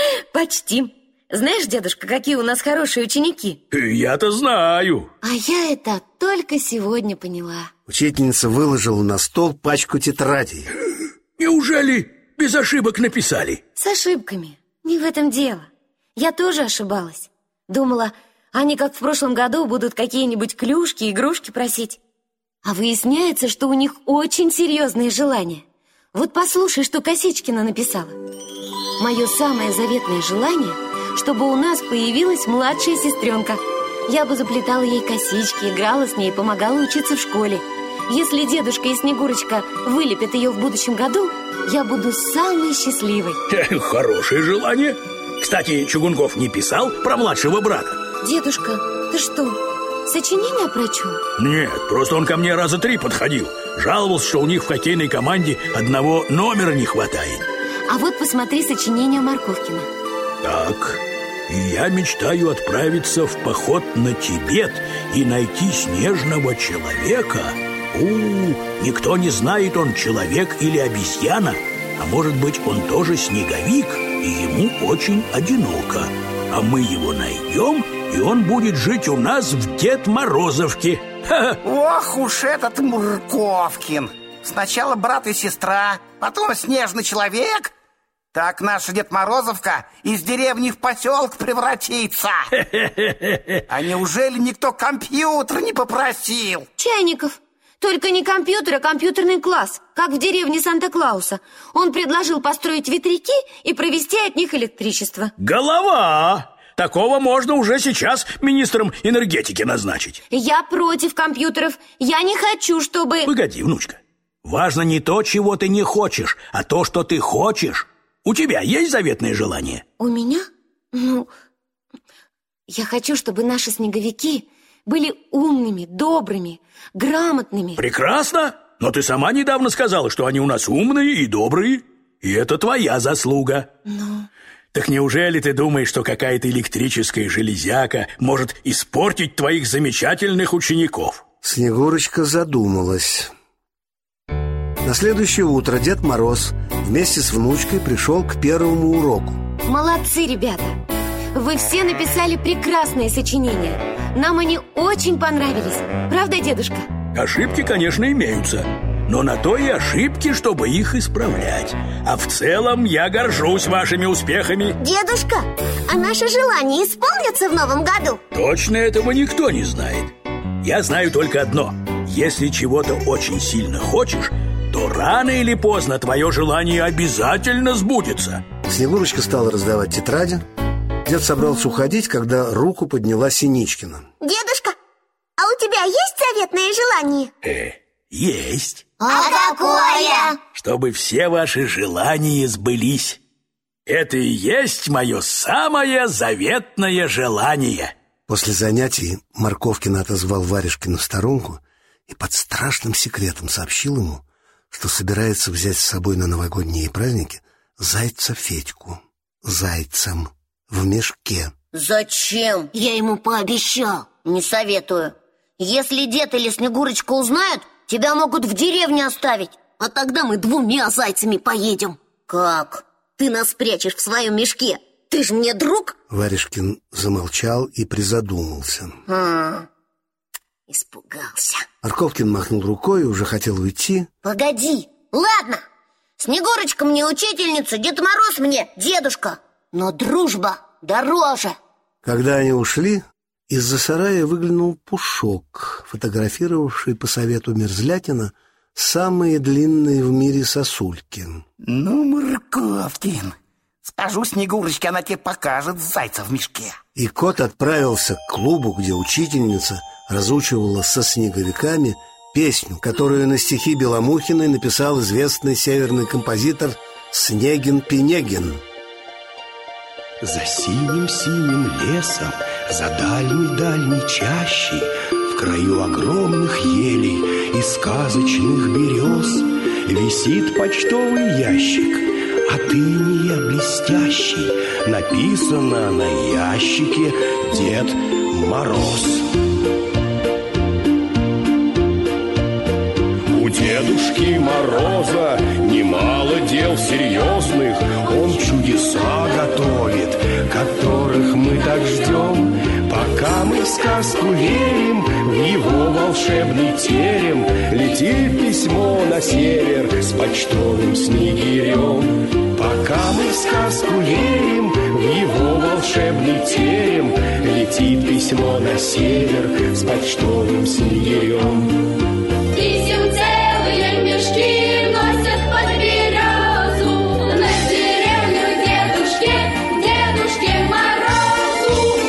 Почти. Знаешь, дедушка, какие у нас хорошие ученики? Я-то знаю. А я это только сегодня поняла. Учительница выложила на стол пачку тетрадей. Неужели без ошибок написали. С ошибками. Не в этом дело. Я тоже ошибалась. Думала, они, как в прошлом году, будут какие-нибудь клюшки, игрушки просить. А выясняется, что у них очень серьезные желания. Вот послушай, что Косичкина написала. Мое самое заветное желание, чтобы у нас появилась младшая сестренка. Я бы заплетала ей косички, играла с ней и помогала учиться в школе. Если дедушка и Снегурочка вылепят ее в будущем году, я буду самой счастливой. Хорошее желание. Кстати, Чугунков не писал про младшего брата? Дедушка, ты что, сочинение прочел? Нет, просто он ко мне раза три подходил. Жаловался, что у них в хоккейной команде одного номера не хватает. А вот посмотри сочинение Морковкина. Так, и я мечтаю отправиться в поход на Тибет и найти снежного человека. У, никто не знает, он человек или обезьяна. А может быть, он тоже снеговик, и ему очень одиноко. А мы его найдем, и он будет жить у нас в Дед Морозовке. Ха-ха. Ох уж этот Морковкин. Сначала брат и сестра, потом снежный человек. Так наша Дед Морозовка из деревни в поселок превратится. А неужели никто компьютер не попросил? Чайников. Только не компьютер, а компьютерный класс, как в деревне Санта-Клауса. Он предложил построить ветряки и провести от них электричество. Голова! Такого можно уже сейчас министром энергетики назначить. Я против компьютеров. Я не хочу, чтобы... Погоди, внучка. Важно не то, чего ты не хочешь, а то, что ты хочешь. У тебя есть заветное желание? У меня? Ну, я хочу, чтобы наши снеговики были умными, добрыми, грамотными. Прекрасно! Но ты сама недавно сказала, что они у нас умные и добрые. И это твоя заслуга. Но... Так неужели ты думаешь, что какая-то электрическая железяка может испортить твоих замечательных учеников? Снегурочка задумалась. На следующее утро Дед Мороз вместе с внучкой пришел к первому уроку. Молодцы, ребята! Вы все написали прекрасные сочинения. Нам они очень понравились. Правда, дедушка? Ошибки, конечно, имеются. Но на то и ошибки, чтобы их исправлять. А в целом я горжусь вашими успехами. Дедушка, а наши желания исполнятся в новом году? Точно этого никто не знает. Я знаю только одно. Если чего-то очень сильно хочешь, то рано или поздно твое желание обязательно сбудется. Снегурочка стала раздавать тетради. Дед собрался уходить, когда руку подняла Синичкина. Дедушка, а у тебя есть заветное желание? Э, есть. А какое? Чтобы все ваши желания сбылись. Это и есть мое самое заветное желание. После занятий Морковкин отозвал Варежкина в сторонку и под страшным секретом сообщил ему, что собирается взять с собой на новогодние праздники зайца Федьку. Зайцем. В мешке. Зачем? Я ему пообещал. Не советую. Если дед или Снегурочка узнают, тебя могут в деревне оставить. А тогда мы двумя зайцами поедем. Как? Ты нас спрячешь в своем мешке. Ты же мне друг? Варежкин замолчал и призадумался. А, испугался. Морковкин махнул рукой и уже хотел уйти. Погоди, ладно. Снегурочка мне учительница, Дед Мороз мне дедушка. Но дружба дороже. Когда они ушли, из-за сарая выглянул Пушок, фотографировавший по совету Мерзлятина самые длинные в мире сосульки. Ну, Морковкин, скажу Снегурочке, она тебе покажет зайца в мешке. И кот отправился к клубу, где учительница разучивала со снеговиками песню, которую на стихи Беломухиной написал известный северный композитор Снегин-Пенегин. За синим-синим лесом, за дальней-дальней чащей, в краю огромных елей и сказочных берез висит почтовый ящик, от иния блестящий. Написано на ящике «Дед Мороз». У Дедушки Мороза немало дел серьезных. Он чудеса готовит, которых мы так ждем. По Пока мы в сказку верим, в его волшебный терем летит письмо на север с почтовым снегирем. Пока мы в сказку верим, в его волшебный терем летит письмо на север с почтовым снегирем. Писем целые мешки носят под березу на деревню дедушке, Дедушке Морозу.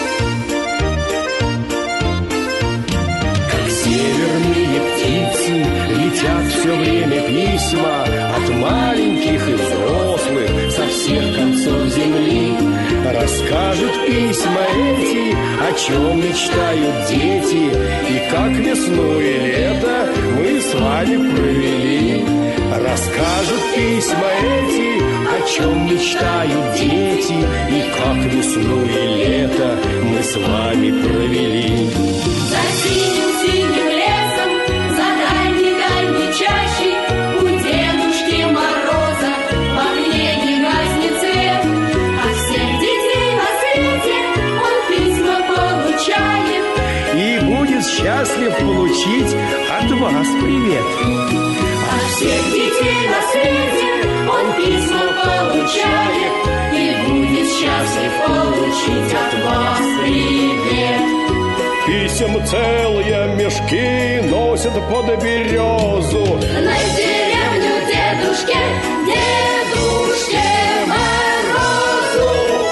Как северные птицы летят все время письма от маленьких и взрослых со всех концов земли. Расскажут письма эти, о чем мечтают дети, и как весну и лето мы с вами провели. Расскажут письма эти, о чем мечтают дети, и как весну и лето мы с вами провели. За синим-синим лесом, за дальней-дальней чащей у Дедушки Мороза в огне не гаснет свет. От всех детей на свете он письма получает и будет счастлив получить от вас привет. От всех детей на свете он письма получает и будет счастлив получить от вас привет. Писем целые мешки носят под березу на деревню дедушке, Дедушке Морозу.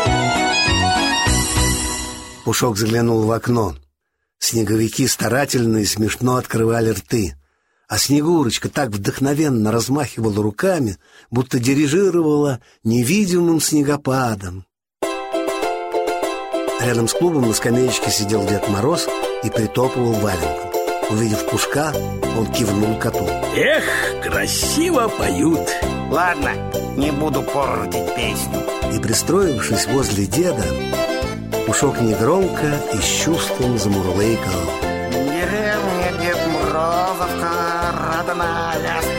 Пушок заглянул в окно. Снеговики старательно и смешно открывали рты, а Снегурочка так вдохновенно размахивала руками, будто дирижировала невидимым снегопадом. Рядом с клубом на скамеечке сидел Дед Мороз и притопывал валенком. Увидев Пушка, он кивнул коту. Эх, красиво поют. Ладно, не буду портить песню. И, пристроившись возле деда, Пушок негромко и с чувством замурлыкал. Деревня Дед Морозовка, родная